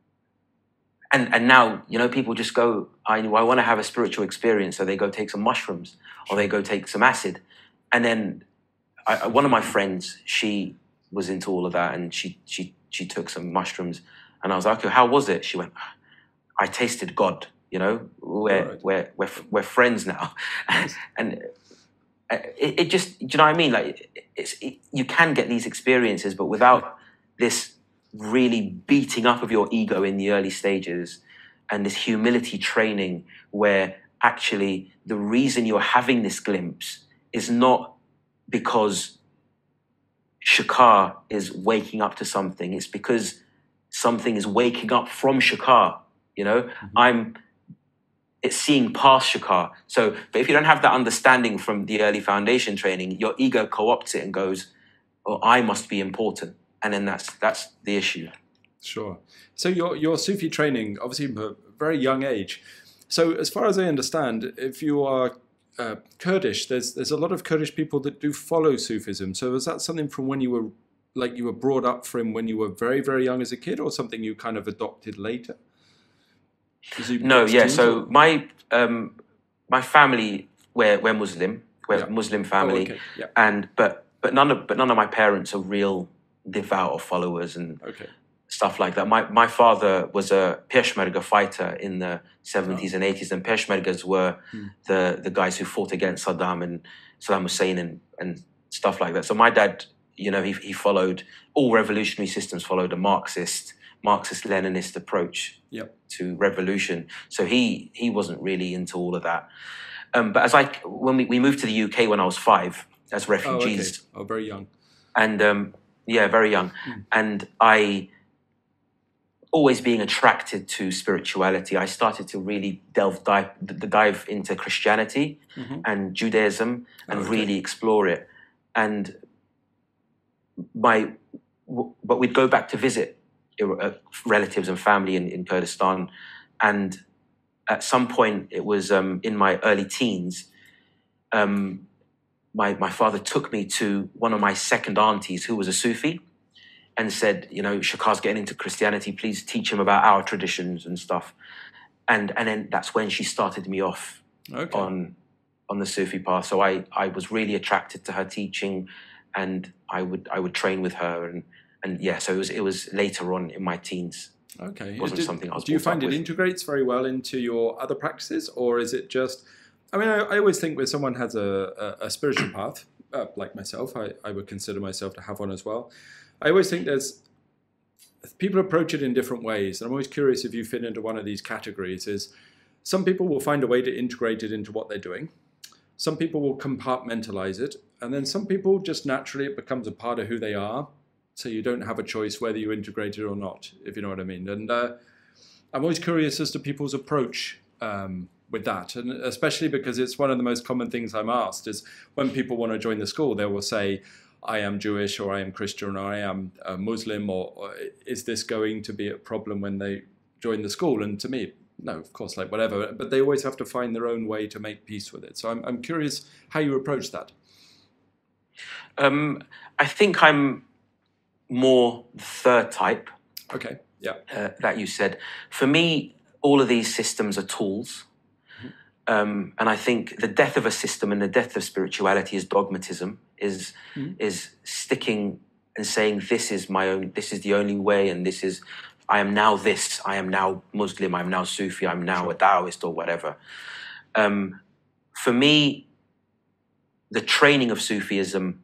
And and now, you know, people just go, I, I want to have a spiritual experience, so they go take some mushrooms or they go take some acid. And then I, one of my friends, she was into all of that, and she she she took some mushrooms, and I was like, okay, how was it? She went, I tasted God, you know, we're, right. we're, we're, we're friends now. And it, it just, do you know what I mean? Like, it's, it, you can get these experiences, but without this really beating up of your ego in the early stages and this humility training where actually the reason you're having this glimpse is not because Shakar is waking up to something. It's because something is waking up from Shakar, you know? Mm-hmm. I'm, it's seeing past Shakar. So, but if you don't have that understanding from the early foundation training, your ego co-opts it and goes, oh, I must be important. And then that's that's the issue. Sure. So your your Sufi training, obviously from a very young age. So as far as I understand, if you are uh, Kurdish, there's there's a lot of Kurdish people that do follow Sufism. So was that something from when you were, like you were brought up from when you were very, very young as a kid, or something you kind of adopted later? No, yeah. So or? my um, my family, we're, we're Muslim, we're yeah. a Muslim family, oh, okay. yeah. and but but none of but none of my parents are real devout of followers and Okay. stuff like that. My my father was a Peshmerga fighter in the seventies Oh. and eighties, and Peshmergas were Hmm. the the guys who fought against Saddam and Saddam Hussein and and stuff like that. So my dad, you know, he he followed all revolutionary systems followed a Marxist Marxist-Leninist approach Yep. to revolution. So he he wasn't really into all of that. Um, but as I when we, we moved to the U K when I was five as refugees. Oh, okay. Oh, very young. And um, yeah, very young. Mm. And I, always being attracted to spirituality, I started to really delve dive, dive into Christianity Mm-hmm. and Judaism and Okay. really explore it. And my, but we'd go back to visit relatives and family in, in Kurdistan. And at some point, it was um, in my early teens, um, my, my father took me to one of my second aunties who was a Sufi and said, you know, Shakar's getting into Christianity, please teach him about our traditions and stuff. And and then that's when she started me off Okay. on on the Sufi path. So I, I was really attracted to her teaching, and I would I would train with her, and and yeah, so it was it was later on in my teens. Okay. It wasn't Did- something I was do you brought find up it with. integrates very well into your other practices, or is it just? I mean, I, I always think when someone has a, a, a spiritual path, uh, like myself, I, I would consider myself to have one as well. I always think there's people approach it in different ways, and I'm always curious if you fit into one of these categories. Is some people will find a way to integrate it into what they're doing. Some people will compartmentalize it, and then some people just naturally it becomes a part of who they are. So you don't have a choice whether you integrate it or not, if you know what I mean. And uh, I'm always curious as to people's approach um, with that, and especially because it's one of the most common things I'm asked is when people want to join the school, they will say, I am Jewish, or I am Christian, or I am a Muslim, or, or is this going to be a problem when they join the school? And to me, no, of course, like whatever, but they always have to find their own way to make peace with it. So I'm, I'm curious how you approach that. Um, I think I'm more the third type. Okay, yeah. Uh, that you said. For me, all of these systems are tools. Um, and I think the death of a system and the death of spirituality is dogmatism, is Mhm. is sticking and saying, this is my own, this is the only way, and this is, I am now this, I am now Muslim, I'm now Sufi, I'm now Sure. a Taoist or whatever. Um, for me, the training of Sufism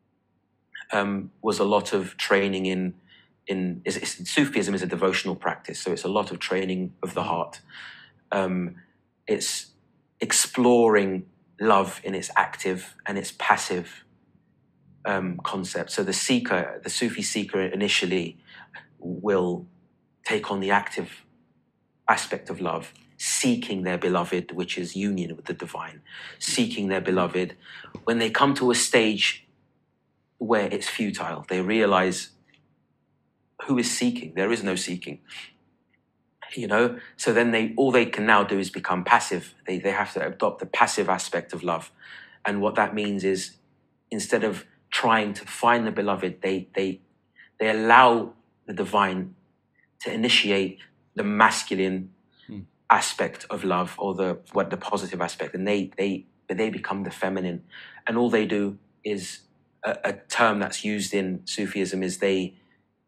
um, was a lot of training in, in is, is, Sufism is a devotional practice, so it's a lot of training of the heart. Um, it's exploring love in its active and its passive um, concept. So the seeker, the Sufi seeker initially will take on the active aspect of love, seeking their beloved, which is union with the divine, seeking their beloved. When they come to a stage where it's futile, they realize who is seeking? There is no seeking. You know, so then they all they can now do is become passive. They they have to adopt the passive aspect of love, and what that means is instead of trying to find the beloved, they they they allow the divine to initiate the masculine Hmm. aspect of love, or the what the positive aspect, and they they they become the feminine, and all they do is a, a term that's used in Sufism is they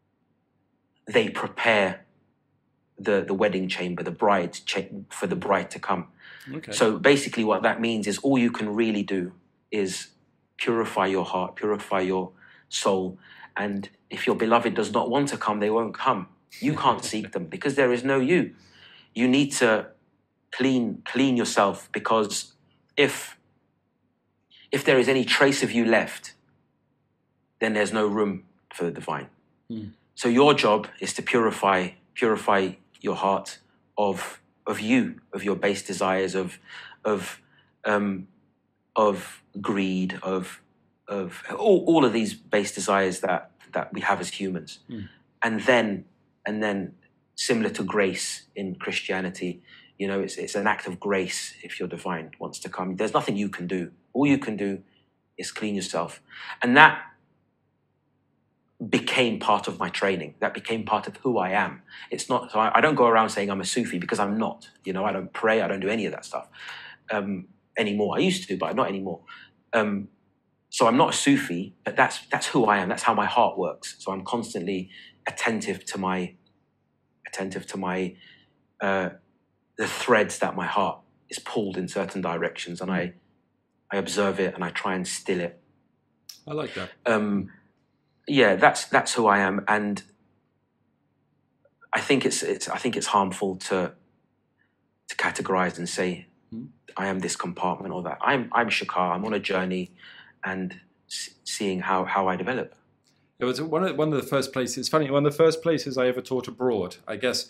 they prepare the the wedding chamber, the bride cha- for the bride to come. Okay. So basically what that means is all you can really do is purify your heart, purify your soul. And if your beloved does not want to come, they won't come. You can't seek them because there is no you. You need to clean clean yourself, because if if there is any trace of you left, then there's no room for the divine. Hmm. So your job is to purify purify your heart of of you, of your base desires, of of um, of greed, of of all, all of these base desires that that we have as humans, Mm. and then and then similar to grace in Christianity, you know, it's it's an act of grace if your divine wants to come. There's nothing you can do. All you can do is clean yourself, and that became part of my training. That became part of who I am. It's not, so I, I don't go around saying I'm a Sufi, because I'm not. You know, I don't pray, I don't do any of that stuff um, anymore. I used to, but not anymore. Um, so I'm not a Sufi, but that's that's who I am. That's how my heart works. So I'm constantly attentive to my attentive to my uh, the threads that my heart is pulled in certain directions, and I I observe it and I try and still it. I like that. Um, yeah, that's that's who I am, and I think it's it's I think it's harmful to to categorize and say hmm. I am this compartment or that. I'm I'm Shekhar. I'm on a journey, and s- seeing how how I develop. It was one of one of the first places. It's funny, one of the first places I ever taught abroad. I guess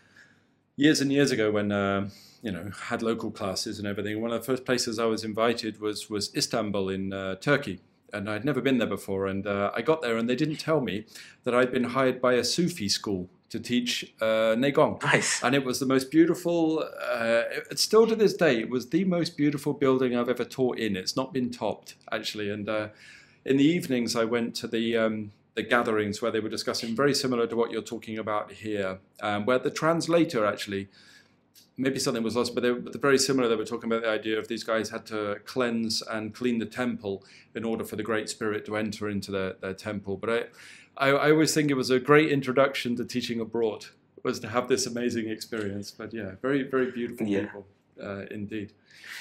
years and years ago, when uh, you know had local classes and everything. One of the first places I was invited was was Istanbul in uh, Turkey. And I'd never been there before. And uh, I got there and they didn't tell me that I'd been hired by a Sufi school to teach uh, Neigong. Nice. And it was the most beautiful, uh, it, still to this day, it was the most beautiful building I've ever taught in. It's not been topped, actually. And uh, in the evenings, I went to the um, the gatherings where they were discussing, very similar to what you're talking about here, um, where the translator actually, maybe something was lost, but they were very similar. They were talking about the idea of these guys had to cleanse and clean the temple in order for the Great Spirit to enter into their, their temple. But I, I, I always think it was a great introduction to teaching abroad, was to have this amazing experience. But yeah, very, very beautiful Yeah. people, uh, indeed.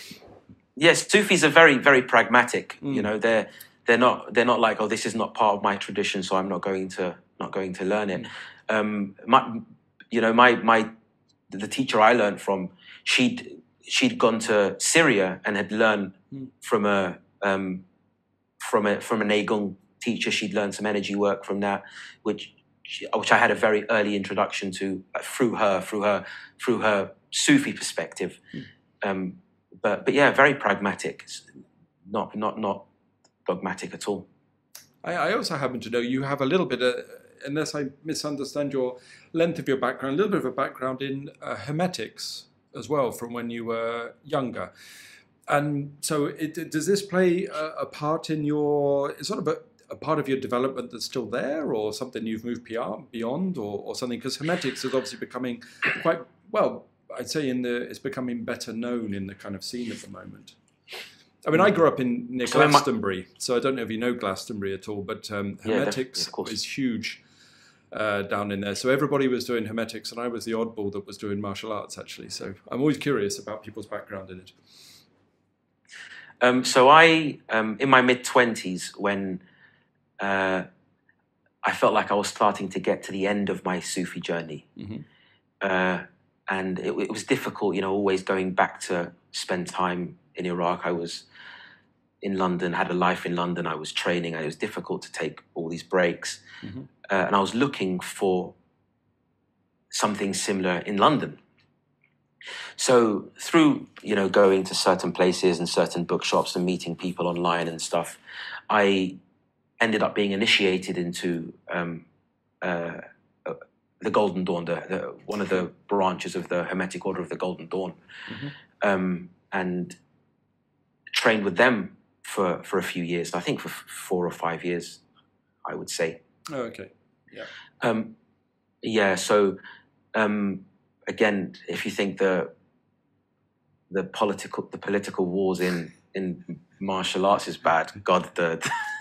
Yes, Sufis are very, very pragmatic. Mm. You know, they're they're not they're not like, oh, this is not part of my tradition, so I'm not going to not going to learn it. Mm. Um, my, you know, my my the teacher I learned from, she'd she'd gone to Syria and had learned Mm. from a um, from a from a Neigong teacher. She'd learned some energy work from that, which which I had a very early introduction to uh, through her through her through her Sufi perspective. Mm. Um, but but yeah, very pragmatic, not not not dogmatic at all. I, I also happen to know you have a little bit of, unless I misunderstand your length of your background, a little bit of a background in uh, Hermetics as well from when you were younger. And so it, does this play a, a part in your, sort of a, a part of your development that's still there, or something you've moved beyond, or, or something? Because Hermetics is obviously becoming quite, well, I'd say in the it's becoming better known in the kind of scene at the moment. I mean, I grew up in near So in my- Glastonbury, so I don't know if you know Glastonbury at all, but um, Yeah, Hermetics definitely, of course. is huge uh, down in there. So everybody was doing Hermetics, and I was the oddball that was doing martial arts, actually. So I'm always curious about people's background in it. Um, so I, um, in my mid twenties, when uh, I felt like I was starting to get to the end of my Sufi journey, Mm-hmm. uh, and it, it was difficult, you know, always going back to spend time in Iraq. I was in London, had a life in London. I was training, and it was difficult to take all these breaks. Mm-hmm. Uh, and I was looking for something similar in London. So through, you know, going to certain places and certain bookshops and meeting people online and stuff, I ended up being initiated into um, uh, uh, the Golden Dawn, the, the, one of the branches of the Hermetic Order of the Golden Dawn, Mm-hmm. um, and trained with them for, for a few years. I think for f- four or five years, I would say. Oh, okay. Yeah. Um, yeah. So um, again, if you think the the political the political wars in in martial arts is bad, God, the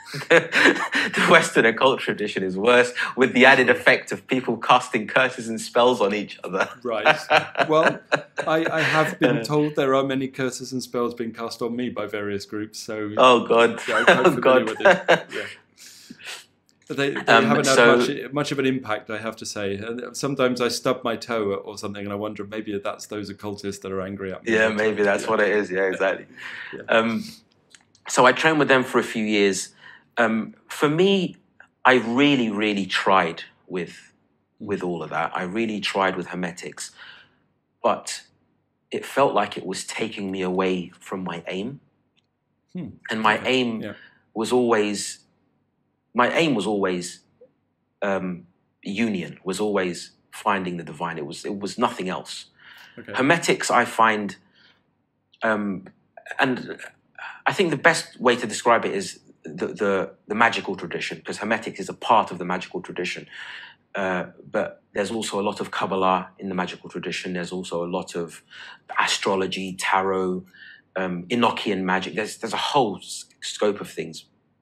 the Western occult tradition is worse, with the added effect of people casting curses and spells on each other. Right. Well, I, I have been told there are many curses and spells being cast on me by various groups. So Oh God! yeah, I'm quite Oh familiar God! with it. Yeah. But they, they Um, haven't had so- much, much of an impact, I have to say. And sometimes I stub my toe or something, and I wonder if maybe that's those occultists that are angry at me. Yeah, maybe that's Yeah. what it is. Yeah, exactly. Yeah. Um, so I trained with them for a few years. Um, for me, I really, really tried with with all of that. I really tried with Hermetics, but it felt like it was taking me away from my aim. Hmm. And my Okay. aim Yeah. was always, my aim was always um, union, was always finding the divine. It was, it was nothing else. Okay. Hermetics, I find, um, and I think the best way to describe it is the the, the magical tradition, because Hermetics is a part of the magical tradition. Uh, but there's also a lot of Kabbalah in the magical tradition. There's also a lot of astrology, tarot, um, Enochian magic. There's there's a whole s- scope of things.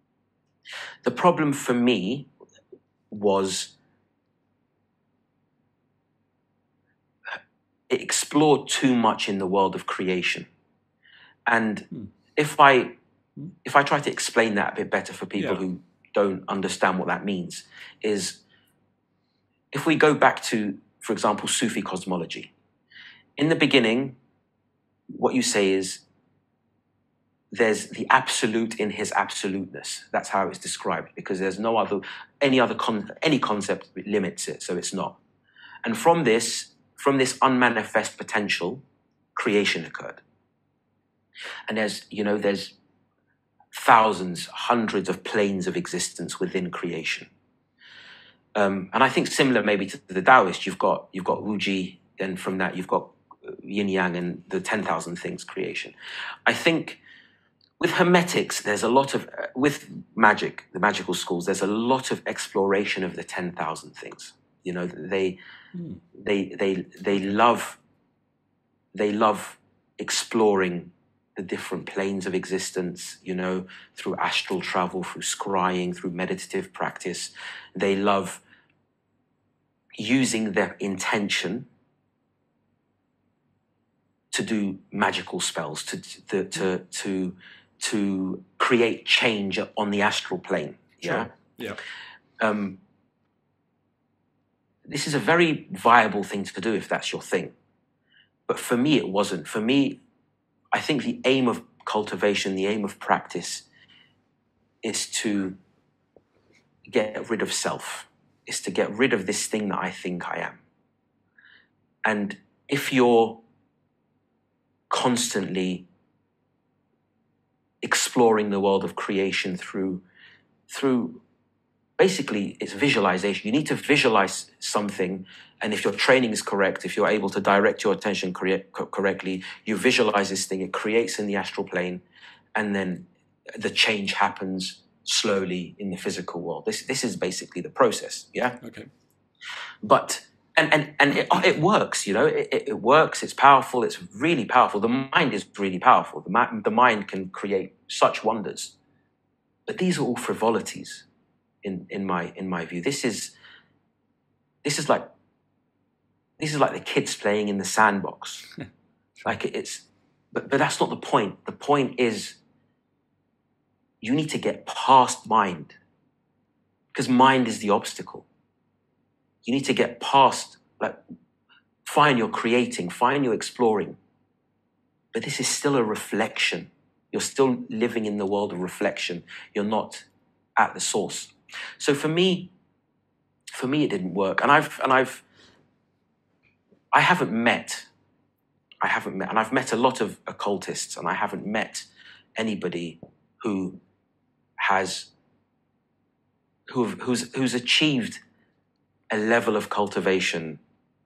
The problem for me was it explored too much in the world of creation. And Hmm. if I if I try to explain that a bit better for people Yeah. who don't understand what that means, is if we go back to, for example, Sufi cosmology. In the beginning, what you say is there's the absolute in his absoluteness. That's how it's described, because there's no other, any other, con, any concept limits it, so it's not. And from this, from this unmanifest potential, creation occurred. And there's, you know, there's thousands, hundreds of planes of existence within creation. Um, and I think similar maybe to the Taoist, you've got, you've got Wuji, then from that you've got yin yang and the ten thousand things creation. I think with Hermetics, there's a lot of, uh, with magic, the magical schools, there's a lot of exploration of the ten thousand things. You know, they, mm. they, they, they love, they love exploring the different planes of existence, you know, through astral travel, through scrying, through meditative practice. They love using their intention to do magical spells, to, to, to, to, to create change on the astral plane. Yeah. Sure. Yeah. Um, this is a very viable thing to do if that's your thing. But for me, it wasn't. For me, I think the aim of cultivation, the aim of practice is to get rid of self, is to get rid of this thing that I think I am. And if you're constantly exploring the world of creation through, through basically it's visualization. You need to visualize something, and if your training is correct, if you're able to direct your attention correct, correctly, you visualize this thing, it creates in the astral plane, and then the change happens slowly in the physical world. This this is basically the process, yeah? Okay. But, and and, and it, it works, you know, it, it works, it's powerful, it's really powerful. The mind is really powerful. The, the mind can create such wonders. But these are all frivolities. In, in my in my view, this is this is like this is like the kids playing in the sandbox. Like it's, but but that's not the point. The point is you need to get past mind, because mind is the obstacle. You need to get past, like, fine, you're creating, fine, you're exploring, but this is still a reflection. You're still living in the world of reflection. You're not at the source. So for me, for me, it didn't work. And I've, and I've, I haven't met, I haven't met, and I've met a lot of occultists, and I haven't met anybody who has, who, who's, who's achieved a level of cultivation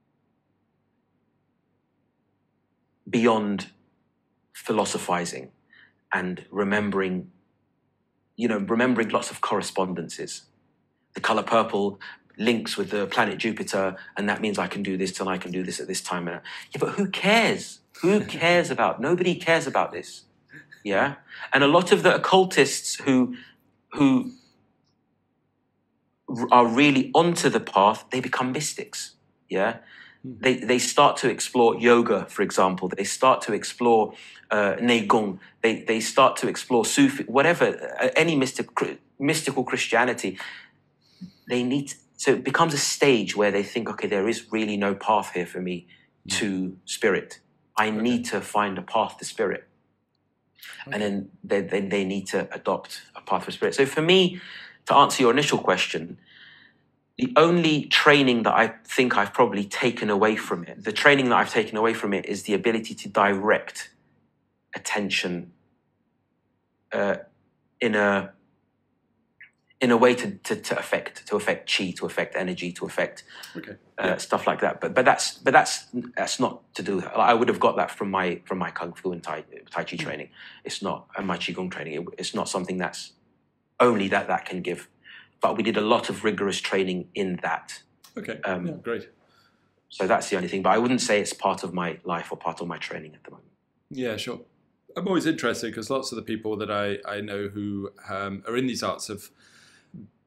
beyond philosophizing and remembering, you know, remembering lots of correspondences. The color purple links with the planet Jupiter, and that means I can do this and I can do this at this time. Yeah, but who cares? Who cares about? Nobody cares about this. Yeah, and a lot of the occultists who who are really onto the path, they become mystics. Yeah. They, they start to explore yoga, for example. They start to explore uh, Neigong. They, they start to explore Sufi, whatever, uh, any mystic, mystical Christianity. They need, so it becomes a stage where they think, okay, there is really no path here for me to spirit. I okay. need to find a path to spirit. Okay. And then they, they, they need to adopt a path for spirit. So for me, to answer your initial question, the only training that I think I've probably taken away from it, the training that I've taken away from it is the ability to direct attention uh, in a in a way to, to, to affect to affect chi, to affect energy, to affect okay. uh, yeah. stuff like that. But but that's but that's that's not to do. I would have got that from my from my kung fu and tai, tai chi training. It's not, and my qigong training. It, it's not something that's only that that can give. But we did a lot of rigorous training in that. Okay, um, yeah, great. So that's the only thing. But I wouldn't say it's part of my life or part of my training at the moment. Yeah, sure. I'm always interested because lots of the people that I, I know who um, are in these arts have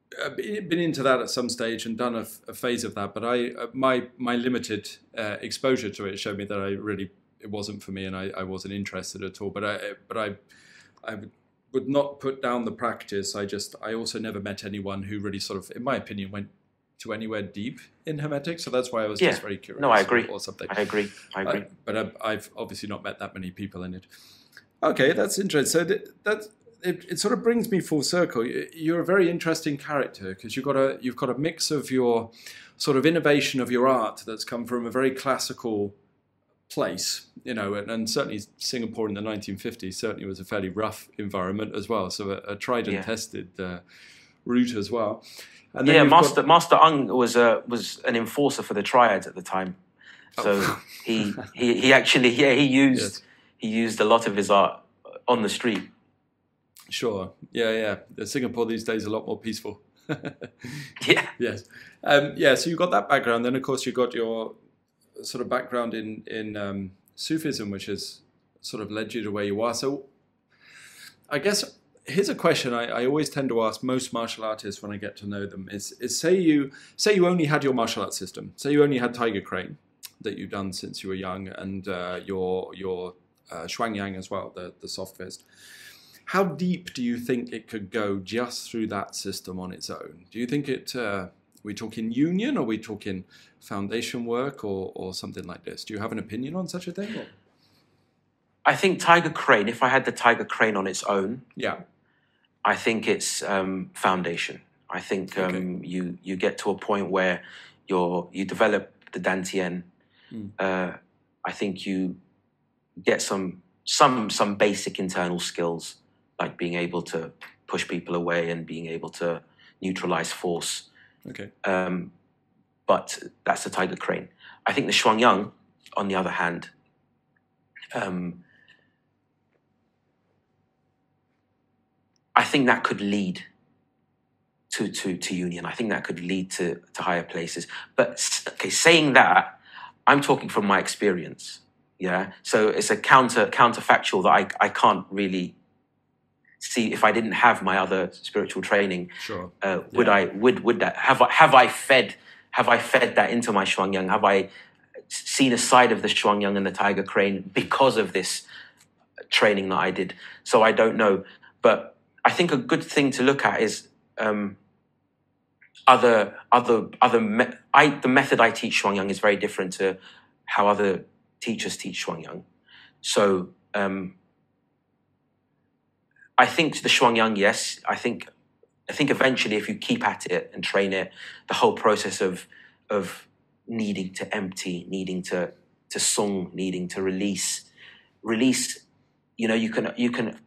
uh, been into that at some stage and done a, a phase of that, but I uh, my my limited uh, exposure to it showed me that I really it wasn't for me, and I, I wasn't interested at all. But I but I I would not put down the practice. I just I also never met anyone who really sort of, in my opinion, went to anywhere deep in Hermetic. So that's why I was yeah. just very curious. No, I agree. Or, or something. I agree. I agree. I, but I've, I've obviously not met that many people in it. Okay, that's interesting. So that, that it, it sort of brings me full circle. You're a very interesting character because you've got a you've got a mix of your sort of innovation of your art that's come from a very classical place, you know, and, and certainly Singapore in the nineteen fifties certainly was a fairly rough environment as well. So a, a tried and Yeah. tested uh, route as well. And Yeah, you've Master got- Master Ung was a was an enforcer for the Triads at the time, so Oh. he, he he actually yeah he used Yes. he used a lot of his art on the street. Sure. Yeah, yeah. The Singapore these days is a lot more peaceful. Yeah, Yes. Um, yeah, so you've got that background. Then, of course, you've got your sort of background in, in um, Sufism, which has sort of led you to where you are. So I guess here's a question I, I always tend to ask most martial artists when I get to know them is, is say you say you only had your martial arts system. Say you only had Tiger Crane that you've done since you were young, and uh, your your uh, Shuangyang as well, the, the soft fist. How deep do you think it could go just through that system on its own? Do you think it, uh, are we talking union, or are we talking foundation work, or, or something like this? Do you have an opinion on such a thing? Or? I think Tiger Crane. If I had the Tiger Crane on its own, Yeah. I think it's um, foundation. I think um, Okay. you you get to a point where you're you develop the Dantian. Mm. Uh, I think you get some some some basic internal skills, like being able to push people away and being able to neutralize force. Okay. Um, but that's the Tiger Crane. I think the Shuangyang, on the other hand, um, I think that could lead to, to, to union. I think that could lead to, to higher places. But okay, saying that, I'm talking from my experience. Yeah. So it's a counter counterfactual that I, I can't really see. If I didn't have my other spiritual training, Sure. uh, would Yeah. I would would that have I have I fed have I fed that into my Shuangyang? Have I seen a side of the Shuangyang and the Tiger Crane because of this training that I did? So I don't know. But I think a good thing to look at is um, other other other. Me- I the method I teach Shuangyang is very different to how other teachers teach Shuangyang. So um, I think the Shuangyang, yes. I think I think eventually, if you keep at it and train it, the whole process of of needing to empty, needing to to sung, needing to release, release. You know, you can you can.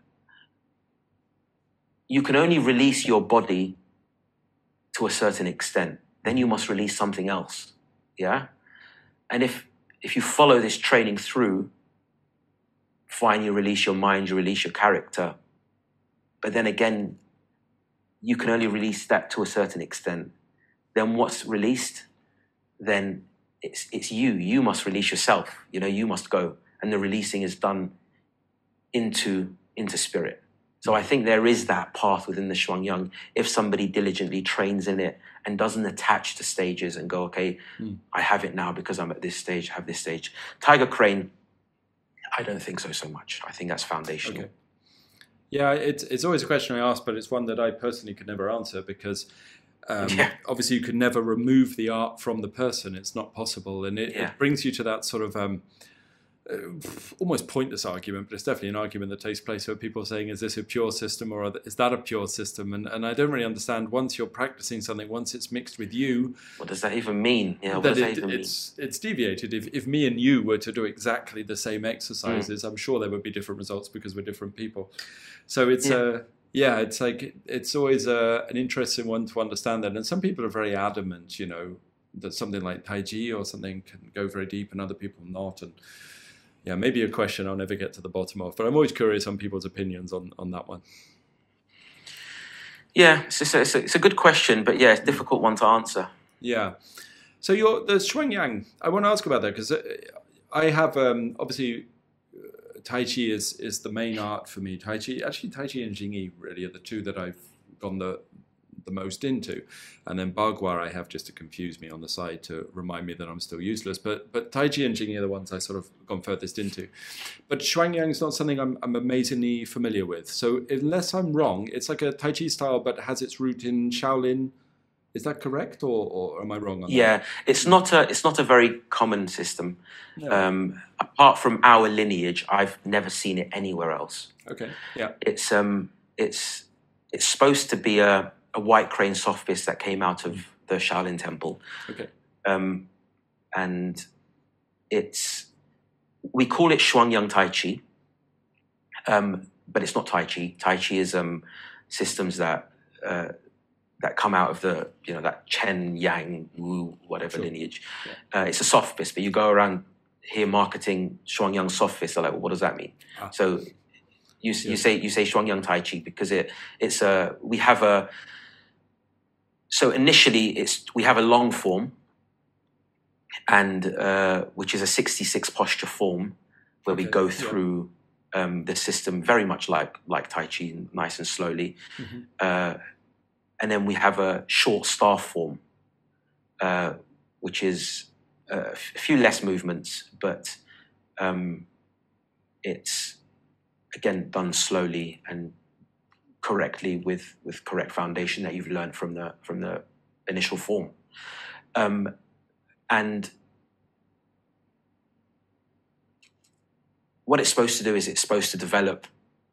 You can only release your body to a certain extent. Then you must release something else. Yeah? And if if you follow this training through, fine, you release your mind, you release your character. But then again, you can only release that to a certain extent. Then what's released? Then it's it's you. You must release yourself. You know, you must go. And the releasing is done into, into spirit. So I think there is that path within the Shuangyang if somebody diligently trains in it and doesn't attach to stages and go, okay, mm. I have it now because I'm at this stage, I have this stage. Tiger Crane, I don't think so so much. I think that's foundational. Okay. Yeah, it's it's always a question I ask, but it's one that I personally could never answer because um, yeah. obviously you could never remove the art from the person. It's not possible. And it, yeah. it brings you to that sort of... Um, Uh, almost pointless argument, but it's definitely an argument that takes place where people are saying, is this a pure system or is that a pure system? And and I don't really understand, once you're practicing something, once it's mixed with you, what does that even mean? Yeah, what that does that it, even it's, mean? It's deviated. If, if me and you were to do exactly the same exercises, mm. I'm sure there would be different results because we're different people. So it's yeah. Uh, yeah, it's like, it's always uh, an interesting one to understand that. And some people are very adamant, you know, that something like Tai Chi or something can go very deep and other people not. And yeah, maybe a question I'll never get to the bottom of, but I'm always curious on people's opinions on, on that one. Yeah, it's a, it's, a, it's a good question, but yeah, it's a difficult one to answer. Yeah. So you're, the Shuangyang, I want to ask about that because I have, um, obviously, Tai Chi is, is the main art for me. Tai Chi, actually Tai Chi and Jing Yi really are the two that I've gone the the most into. And then Bagua I have just to confuse me on the side to remind me that I'm still useless. But but Tai Chi and Jing are the ones I sort of gone furthest into. But Shuangyang is not something I'm, I'm amazingly familiar with. So unless I'm wrong, it's like a Tai Chi style, but has its root in Shaolin. Is that correct, or, or am I wrong on yeah, that? it's not a it's not a very common system. No. Um, apart from our lineage, I've never seen it anywhere else. Okay. Yeah. It's um it's it's supposed to be a, a white crane soft fist that came out of the Shaolin temple. Okay. Um, and it's we call it Shuangyang Tai Chi. Um, but it's not Tai Chi. Tai Chi is um systems that uh, that come out of the, you know, that Chen, Yang, Wu, whatever Sure. lineage. Yeah. Uh, it's a soft fist, but you go around here marketing Shuangyang soft fist. They're like, well, what does that mean? Ah. So you Yeah. you say you say Shuangyang Tai Chi because it it's a we have a so initially it's we have a long form and uh, which is a sixty-six posture form where we Okay. go Yeah. through um, the system very much like like Tai Chi, nice and slowly. Mhm. Uh, and then we have a short staff form, uh, which is uh, a few less movements, but um, it's again done slowly and correctly with with correct foundation that you've learned from the from the initial form. Um, and what it's supposed to do is it's supposed to develop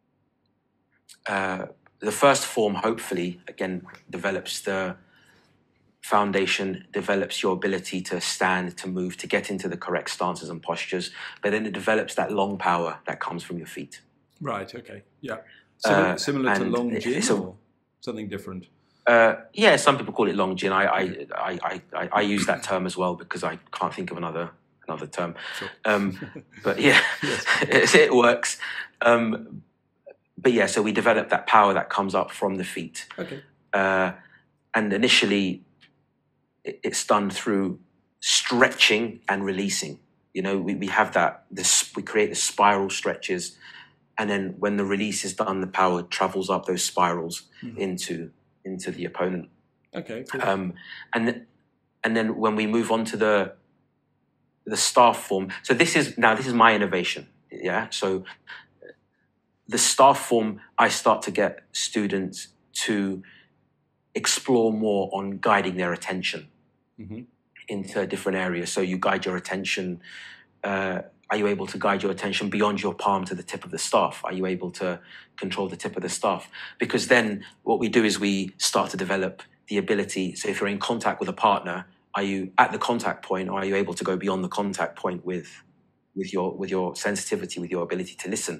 uh, the first form, hopefully, again, develops the foundation, develops your ability to stand, to move, to get into the correct stances and postures, but then it develops that long power that comes from your feet. Right. Okay. Yeah. Similar, Uh, similar to and Long Jin it's a- or something different? Uh, yeah, some people call it long jin. I, I, I, I, I, I use that term as well because I can't think of another another term. Sure. Um, but yeah, Yes. it, it works. Um, but yeah, so we develop that power that comes up from the feet. Okay. Uh, and initially, it, it's done through stretching and releasing. You know, we, we have that, this, we create the spiral stretches. And then when the release is done, the power travels up those spirals Mhm. into into the opponent. Okay. Cool. Um, and th- and then when we move on to the the staff form, so this is now this is my innovation. Yeah. So the staff form, I start to get students to explore more on guiding their attention Mhm. into different areas. So you guide your attention. Uh, are you able to guide your attention beyond your palm to the tip of the staff? Are you able to control the tip of the staff? Because then what we do is we start to develop the ability. So if you're in contact with a partner, are you at the contact point, or are you able to go beyond the contact point with, with your with your sensitivity, with your ability to listen?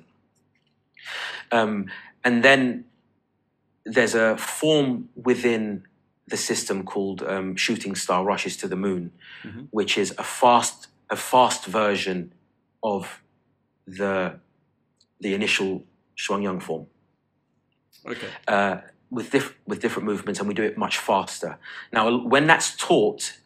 Um, and then there's a form within the system called um, Shooting Star Rushes to the Moon, Mhm. which is a fast a fast version of the the initial Shuangyang form, Okay. uh, with diff- with different movements, and we do it much faster. Now, when that's taught,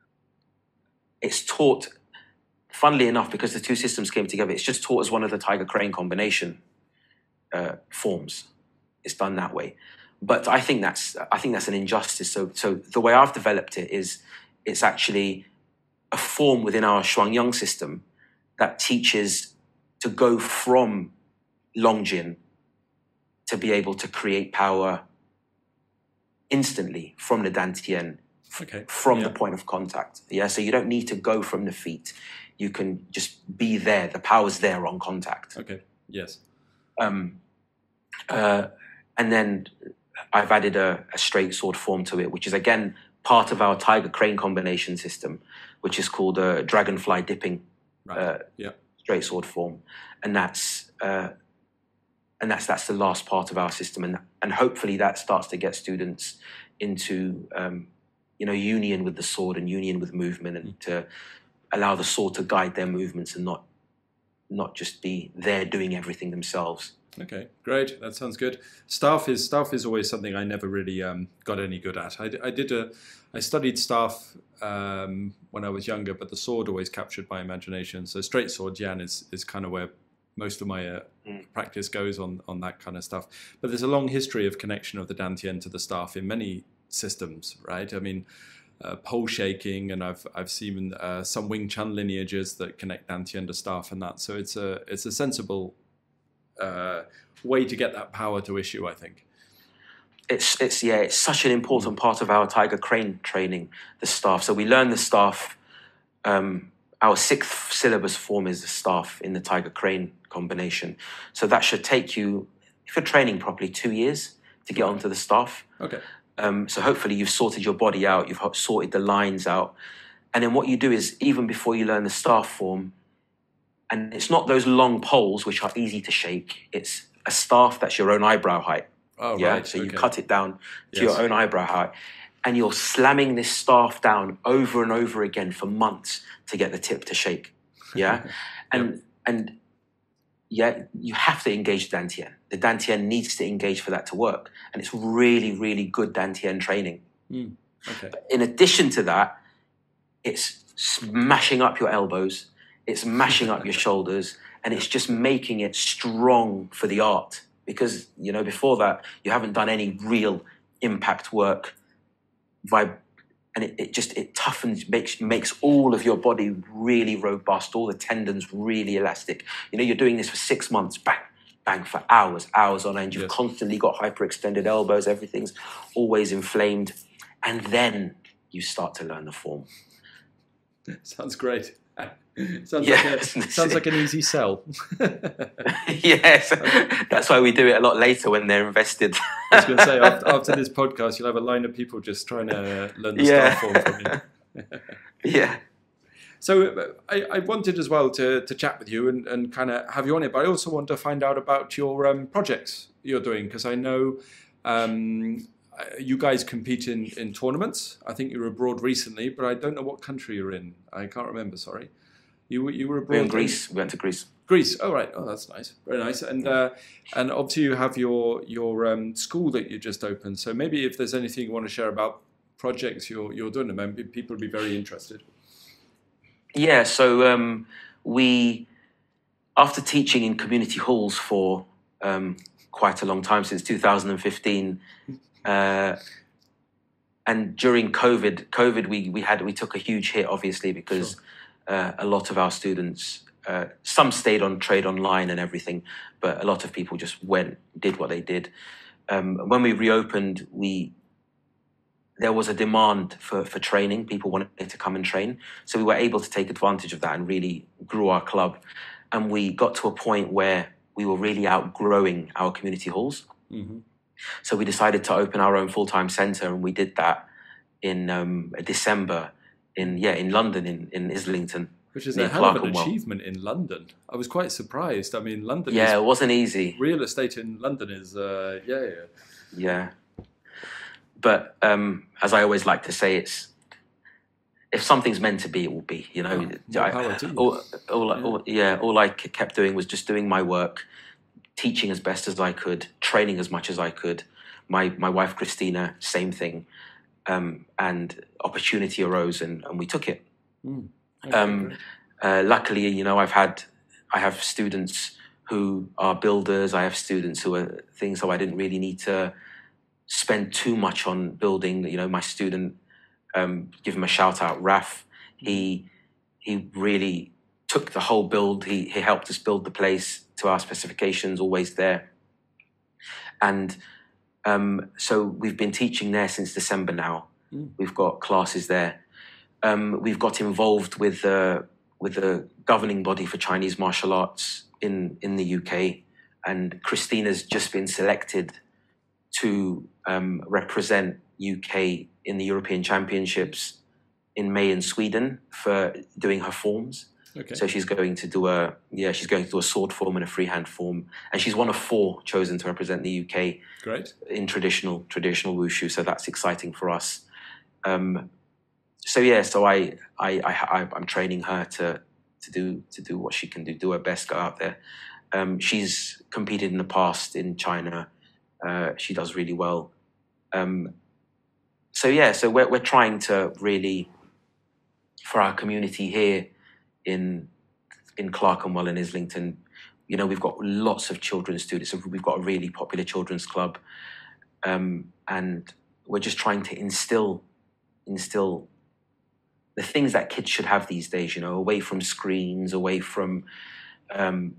it's taught, funnily enough, because the two systems came together, it's just taught as one of the Tiger Crane combination uh, forms. It's done that way, but I think that's I think that's an injustice. So, so the way I've developed it is, it's actually a form within our Shuangyang system that teaches to go from Longjin to be able to create power instantly from the Dantian, Okay. from Yeah. the point of contact. Yeah, so you don't need to go from the feet. You can just be there. The power's there on contact. Okay. Yes. Um, uh, and then I've added a, a straight sword form to it, which is again part of our Tiger Crane combination system, which is called a Dragonfly Dipping Right. uh, Yeah. straight sword form, and that's uh, and that's that's the last part of our system, and and hopefully that starts to get students into um, you know union with the sword and union with movement, and to allow the sword to guide their movements and not not just be there doing everything themselves. Okay, great. That sounds good. Staff is staff is always something I never really um, got any good at. I, I did a, I studied staff um, when I was younger, but the sword always captured my imagination. So straight sword, Yan, is is kind of where most of my uh, Mm. practice goes on on that kind of stuff. But there's a long history of connection of the dantian to the staff in many systems, right? I mean, uh, pole shaking, and I've I've seen uh, some Wing Chun lineages that connect dantian to staff and that. So it's a it's a sensible uh, way to get that power to issue, I think. It's it's yeah, it's such an important part of our Tiger Crane training, the staff. So we learn the staff. Um, our sixth syllabus form is the staff in the Tiger Crane combination. So that should take you, if you're training properly, two years to get onto the staff. Okay. Um, so hopefully you've sorted your body out, you've sorted the lines out. And then what you do is, even before you learn the staff form, and it's not those long poles which are easy to shake, it's a staff that's your own eyebrow height. Oh, yeah? right. So you okay. cut it down to Yes. your own eyebrow height. And you're slamming this staff down over and over again for months to get the tip to shake. Yeah? and Yep. and yeah, you have to engage the dantian. The dantian needs to engage for that to work. And it's really, really good dantian training. Mm. Okay. In addition to that, it's smashing up your elbows, it's mashing up your shoulders, and it's just making it strong for the art. Because, you know, before that, you haven't done any real impact work. Vib- and it, it just, it toughens, makes makes all of your body really robust, all the tendons really elastic. You know, you're doing this for six months, bang, bang, for hours, hours on end. You've Yes. constantly got hyperextended elbows, everything's always inflamed. And then you start to learn the form. Sounds great. sounds Yes. like a, sounds like an easy sell. Yes, that's why we do it a lot later when they're invested. I was going to say, after, after this podcast, you'll have a line of people just trying to learn the Yeah. staff form from you. Yeah. So uh, I, I wanted as well to, to chat with you and, and kind of have you on it, but I also want to find out about your um, projects you're doing, because I know um, you guys compete in, in tournaments. I think you were abroad recently, but I don't know what country you're in. I can't remember, sorry. You, you were abroad We're in Greece. We went to Greece. Greece. Oh, right. Oh, that's nice. Very nice. And uh, and obviously you have your your um, school that you just opened. So maybe if there's anything you want to share about projects you're you're doing, maybe people would be very interested. Yeah, so um, we, after teaching in community halls for um, quite a long time, since two thousand fifteen, uh, and during COVID, COVID we we had we took a huge hit, obviously, because Sure. uh, a lot of our students, uh, some stayed on trade online and everything, but a lot of people just went, did what they did. Um, when we reopened, we there was a demand for, for training. People wanted to come and train. So we were able to take advantage of that and really grew our club. And we got to a point where we were really outgrowing our community halls. Mm-hmm. So we decided to open our own full-time centre, and we did that in um, December in yeah in London, in, in Islington. Which is near a hell of an Clerkenwell. achievement in London. I was quite surprised. I mean, London Yeah, is, it wasn't easy. real estate in London is, uh, yeah, yeah. Yeah. But um, as I always like to say, it's if something's meant to be, it will be. You know, Oh, more I- power to you. all, all, Yeah. all, yeah, all I k- kept doing was just doing my work, teaching as best as I could, training as much as I could. My my wife Christina, same thing, um, and opportunity arose, and, and we took it. Mm. Okay, Um, great. Uh, luckily, you know, I've had I have students who are builders. I have students who are things, so I didn't really need to spend too much on building. You know, my student, um, give him a shout out, Raf. He he really took the whole build. He he helped us build the place to our specifications, always there. And um, so we've been teaching there since December now. Mm. We've got classes there. Um, we've got involved with the with the governing body for Chinese martial arts in in the U K, and Christina's just been selected to um, represent U K in the European Championships in May in Sweden for doing her forms. Okay. So she's going to do a yeah she's going to do a sword form and a freehand form, and she's one of four chosen to represent the U K Great. in traditional traditional wushu. So that's exciting for us. Um, so yeah, so I I, I I'm training her to to do to do what she can do, do her best, go out there. Um, she's competed in the past in China. Uh, she does really well. Um, so yeah, so we're we're trying to really, for our community here in in Clerkenwell and Islington, you know, we've got lots of children's students. We've got a really popular children's club, um, and we're just trying to instill, instill the things that kids should have these days. You know, away from screens, away from um,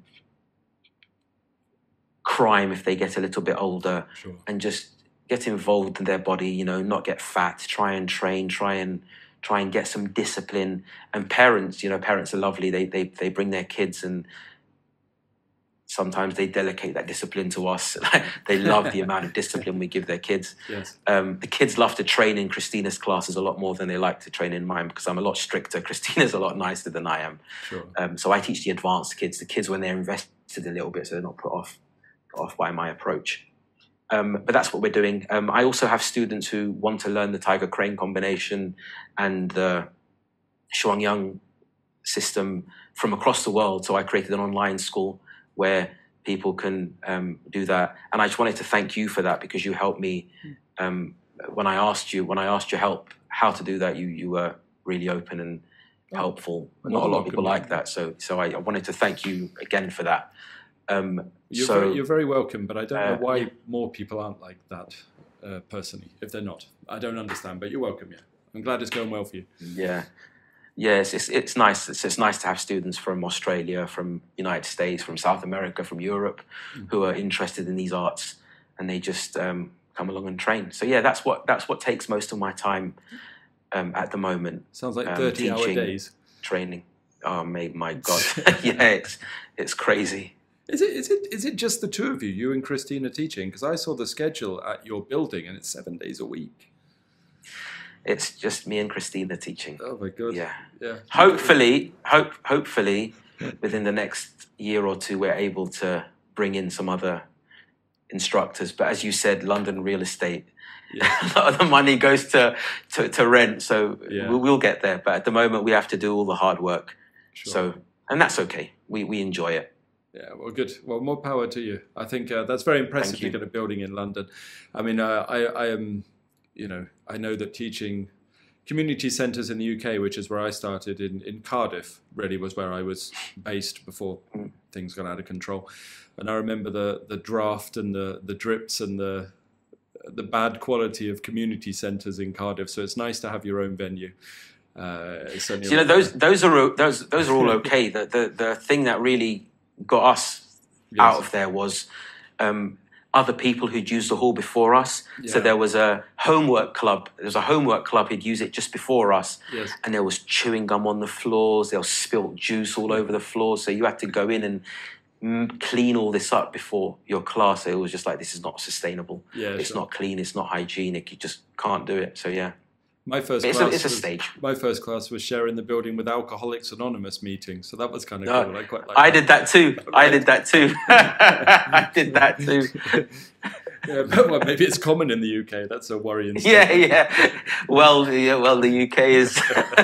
crime if they get a little bit older, Sure. and just get involved in their body. You know, not get fat. Try and train. Try and try and get some discipline. And parents, you know, parents are lovely. They they they bring their kids, and sometimes they delegate that discipline to us. They love the amount of discipline we give their kids. Yes. Um, the kids love to train in Christina's classes a lot more than they like to train in mine, because I'm a lot stricter. Christina's a lot nicer than I am. Sure. Um, so I teach the advanced kids, the kids when they're invested a little bit, so they're not put off, put off by my approach. Um, but that's what we're doing. Um, I also have students who want to learn the Tiger Crane combination and the Shuangyang system from across the world. So I created an online school where people can um, do that. And I just wanted to thank you for that, because you helped me um, when I asked you, when I asked your help how to do that, you you were really open and helpful. Well, Not a lot of welcome, people like man. that. So so I, I wanted to thank you again for that. Um, You're, so, very, you're very welcome, but I don't know uh, why yeah. more people aren't like that, uh, personally, if they're not. I don't understand, but you're welcome, yeah. I'm glad it's going well for you. Yeah. Yes, it's it's nice. It's, it's nice to have students from Australia, from United States, from South America, from Europe, Mm. who are interested in these arts, and they just um, come along and train. So yeah, that's what that's what takes most of my time um, at the moment. Sounds like um, thirty-hour teaching, days. training. Oh, my, my God, yeah, it's it's crazy. Is it, is it, is it just the two of you, you and Christina, teaching? Because I saw the schedule at your building, and it's seven days a week. It's just me and Christina teaching. Oh my God. Yeah. Yeah. Hopefully, hope hopefully, within the next year or two, we're able to bring in some other instructors. But as you said, London real estate, Yeah. a lot of the money goes to to, to rent. So Yeah. we'll, we'll get there. But at the moment, we have to do all the hard work. Sure. So, and that's okay. We we enjoy it. Yeah, well, good. Well, more power to you. I think uh, that's very impressive Thank to you. get a building in London. I mean, uh, I, I am, you know, I know that teaching community centres in the U K, which is where I started in, in Cardiff, really was where I was based before Mm. things got out of control. And I remember the the draft and the the drips and the the bad quality of community centres in Cardiff. So it's nice to have your own venue. Uh, it's certainly So, you know, those those are those those are all okay. the the the thing that really got us Yes. out of there was um, other people who'd used the hall before us. So Yeah. there was a homework club. There was a homework club who'd use it just before us, Yes. and there was chewing gum on the floors. There was spilt juice all over the floors. So you had to go in and mm, clean all this up before your class. So it was just like, this is not sustainable. Yeah, It's sure. not clean. It's not hygienic. You just can't do it. So yeah, My first it's class a, it's a was, stage. My first class was sharing the building with Alcoholics Anonymous meeting, so that was kind of No, cool. I quite like. I that. did that too. I did that too. I did that too. Yeah, but, well, maybe it's common in the U K. That's a worrying. Yeah, statement. yeah. Well, yeah, well, the U K is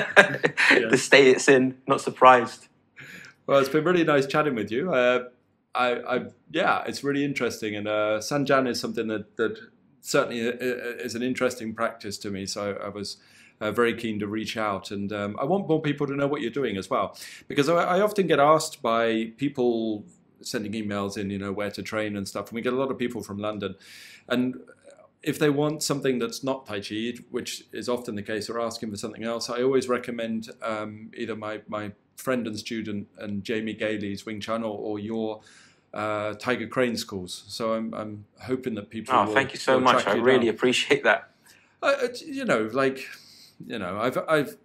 the state it's in. Not surprised. Well, it's been really nice chatting with you. Uh, I, I, yeah, it's really interesting, and uh, Sanjan is something that that certainly is an interesting practice to me. So I was uh, very keen to reach out, and um, I want more people to know what you're doing as well, because I, I often get asked by people sending emails in, you know, where to train and stuff, and we get a lot of people from London, and if they want something that's not Tai Chi, which is often the case, or asking for something else, I always recommend um, either my my friend and student and Jamie Gailey's Wing Chun, or, or your uh, Tiger Crane schools. So I'm I'm hoping that people. Oh, will, thank you so will much. track I you really down. appreciate that. Uh, it's- you know, like, you know, I've I've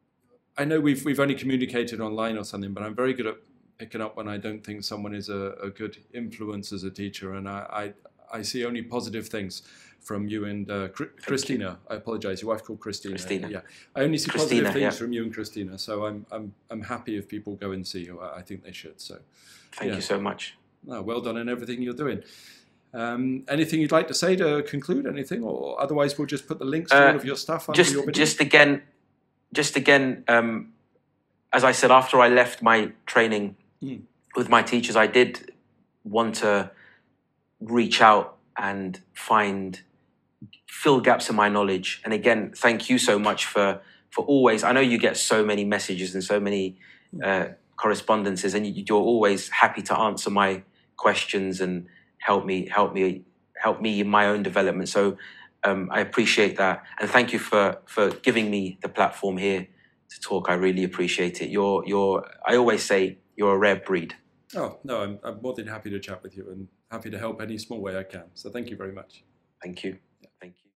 I know we've we've only communicated online or something, but I'm very good at picking up when I don't think someone is a, a good influence as a teacher, and I I, I see only positive things from you and uh, Chr- Christina. I apologise. Your wife called Christina. Christina. Yeah, I only see Christina, positive things yeah. from you and Christina. So I'm I'm I'm happy if people go and see you. I, I think they should. So Thank Yeah. you so much. no, well done in everything you're doing. Um, anything you'd like to say to conclude? Anything, or otherwise we'll just put the links to Uh, all of your stuff under Just, your video. just again, just again. Um, as I said, after I left my training Mm. with my teachers, I did want to reach out and find fill gaps in my knowledge. And again, thank you so much for for always. I know you get so many messages and so many uh, correspondences, and you, you're always happy to answer my questions and help me help me help me in my own development. So um, I appreciate that, and thank you for for giving me the platform here to talk. I really appreciate it. You're you're I always say you're a rare breed. Oh no, I'm, I'm more than happy to chat with you and happy to help any small way I can. So thank you very much. Thank you. Thank you.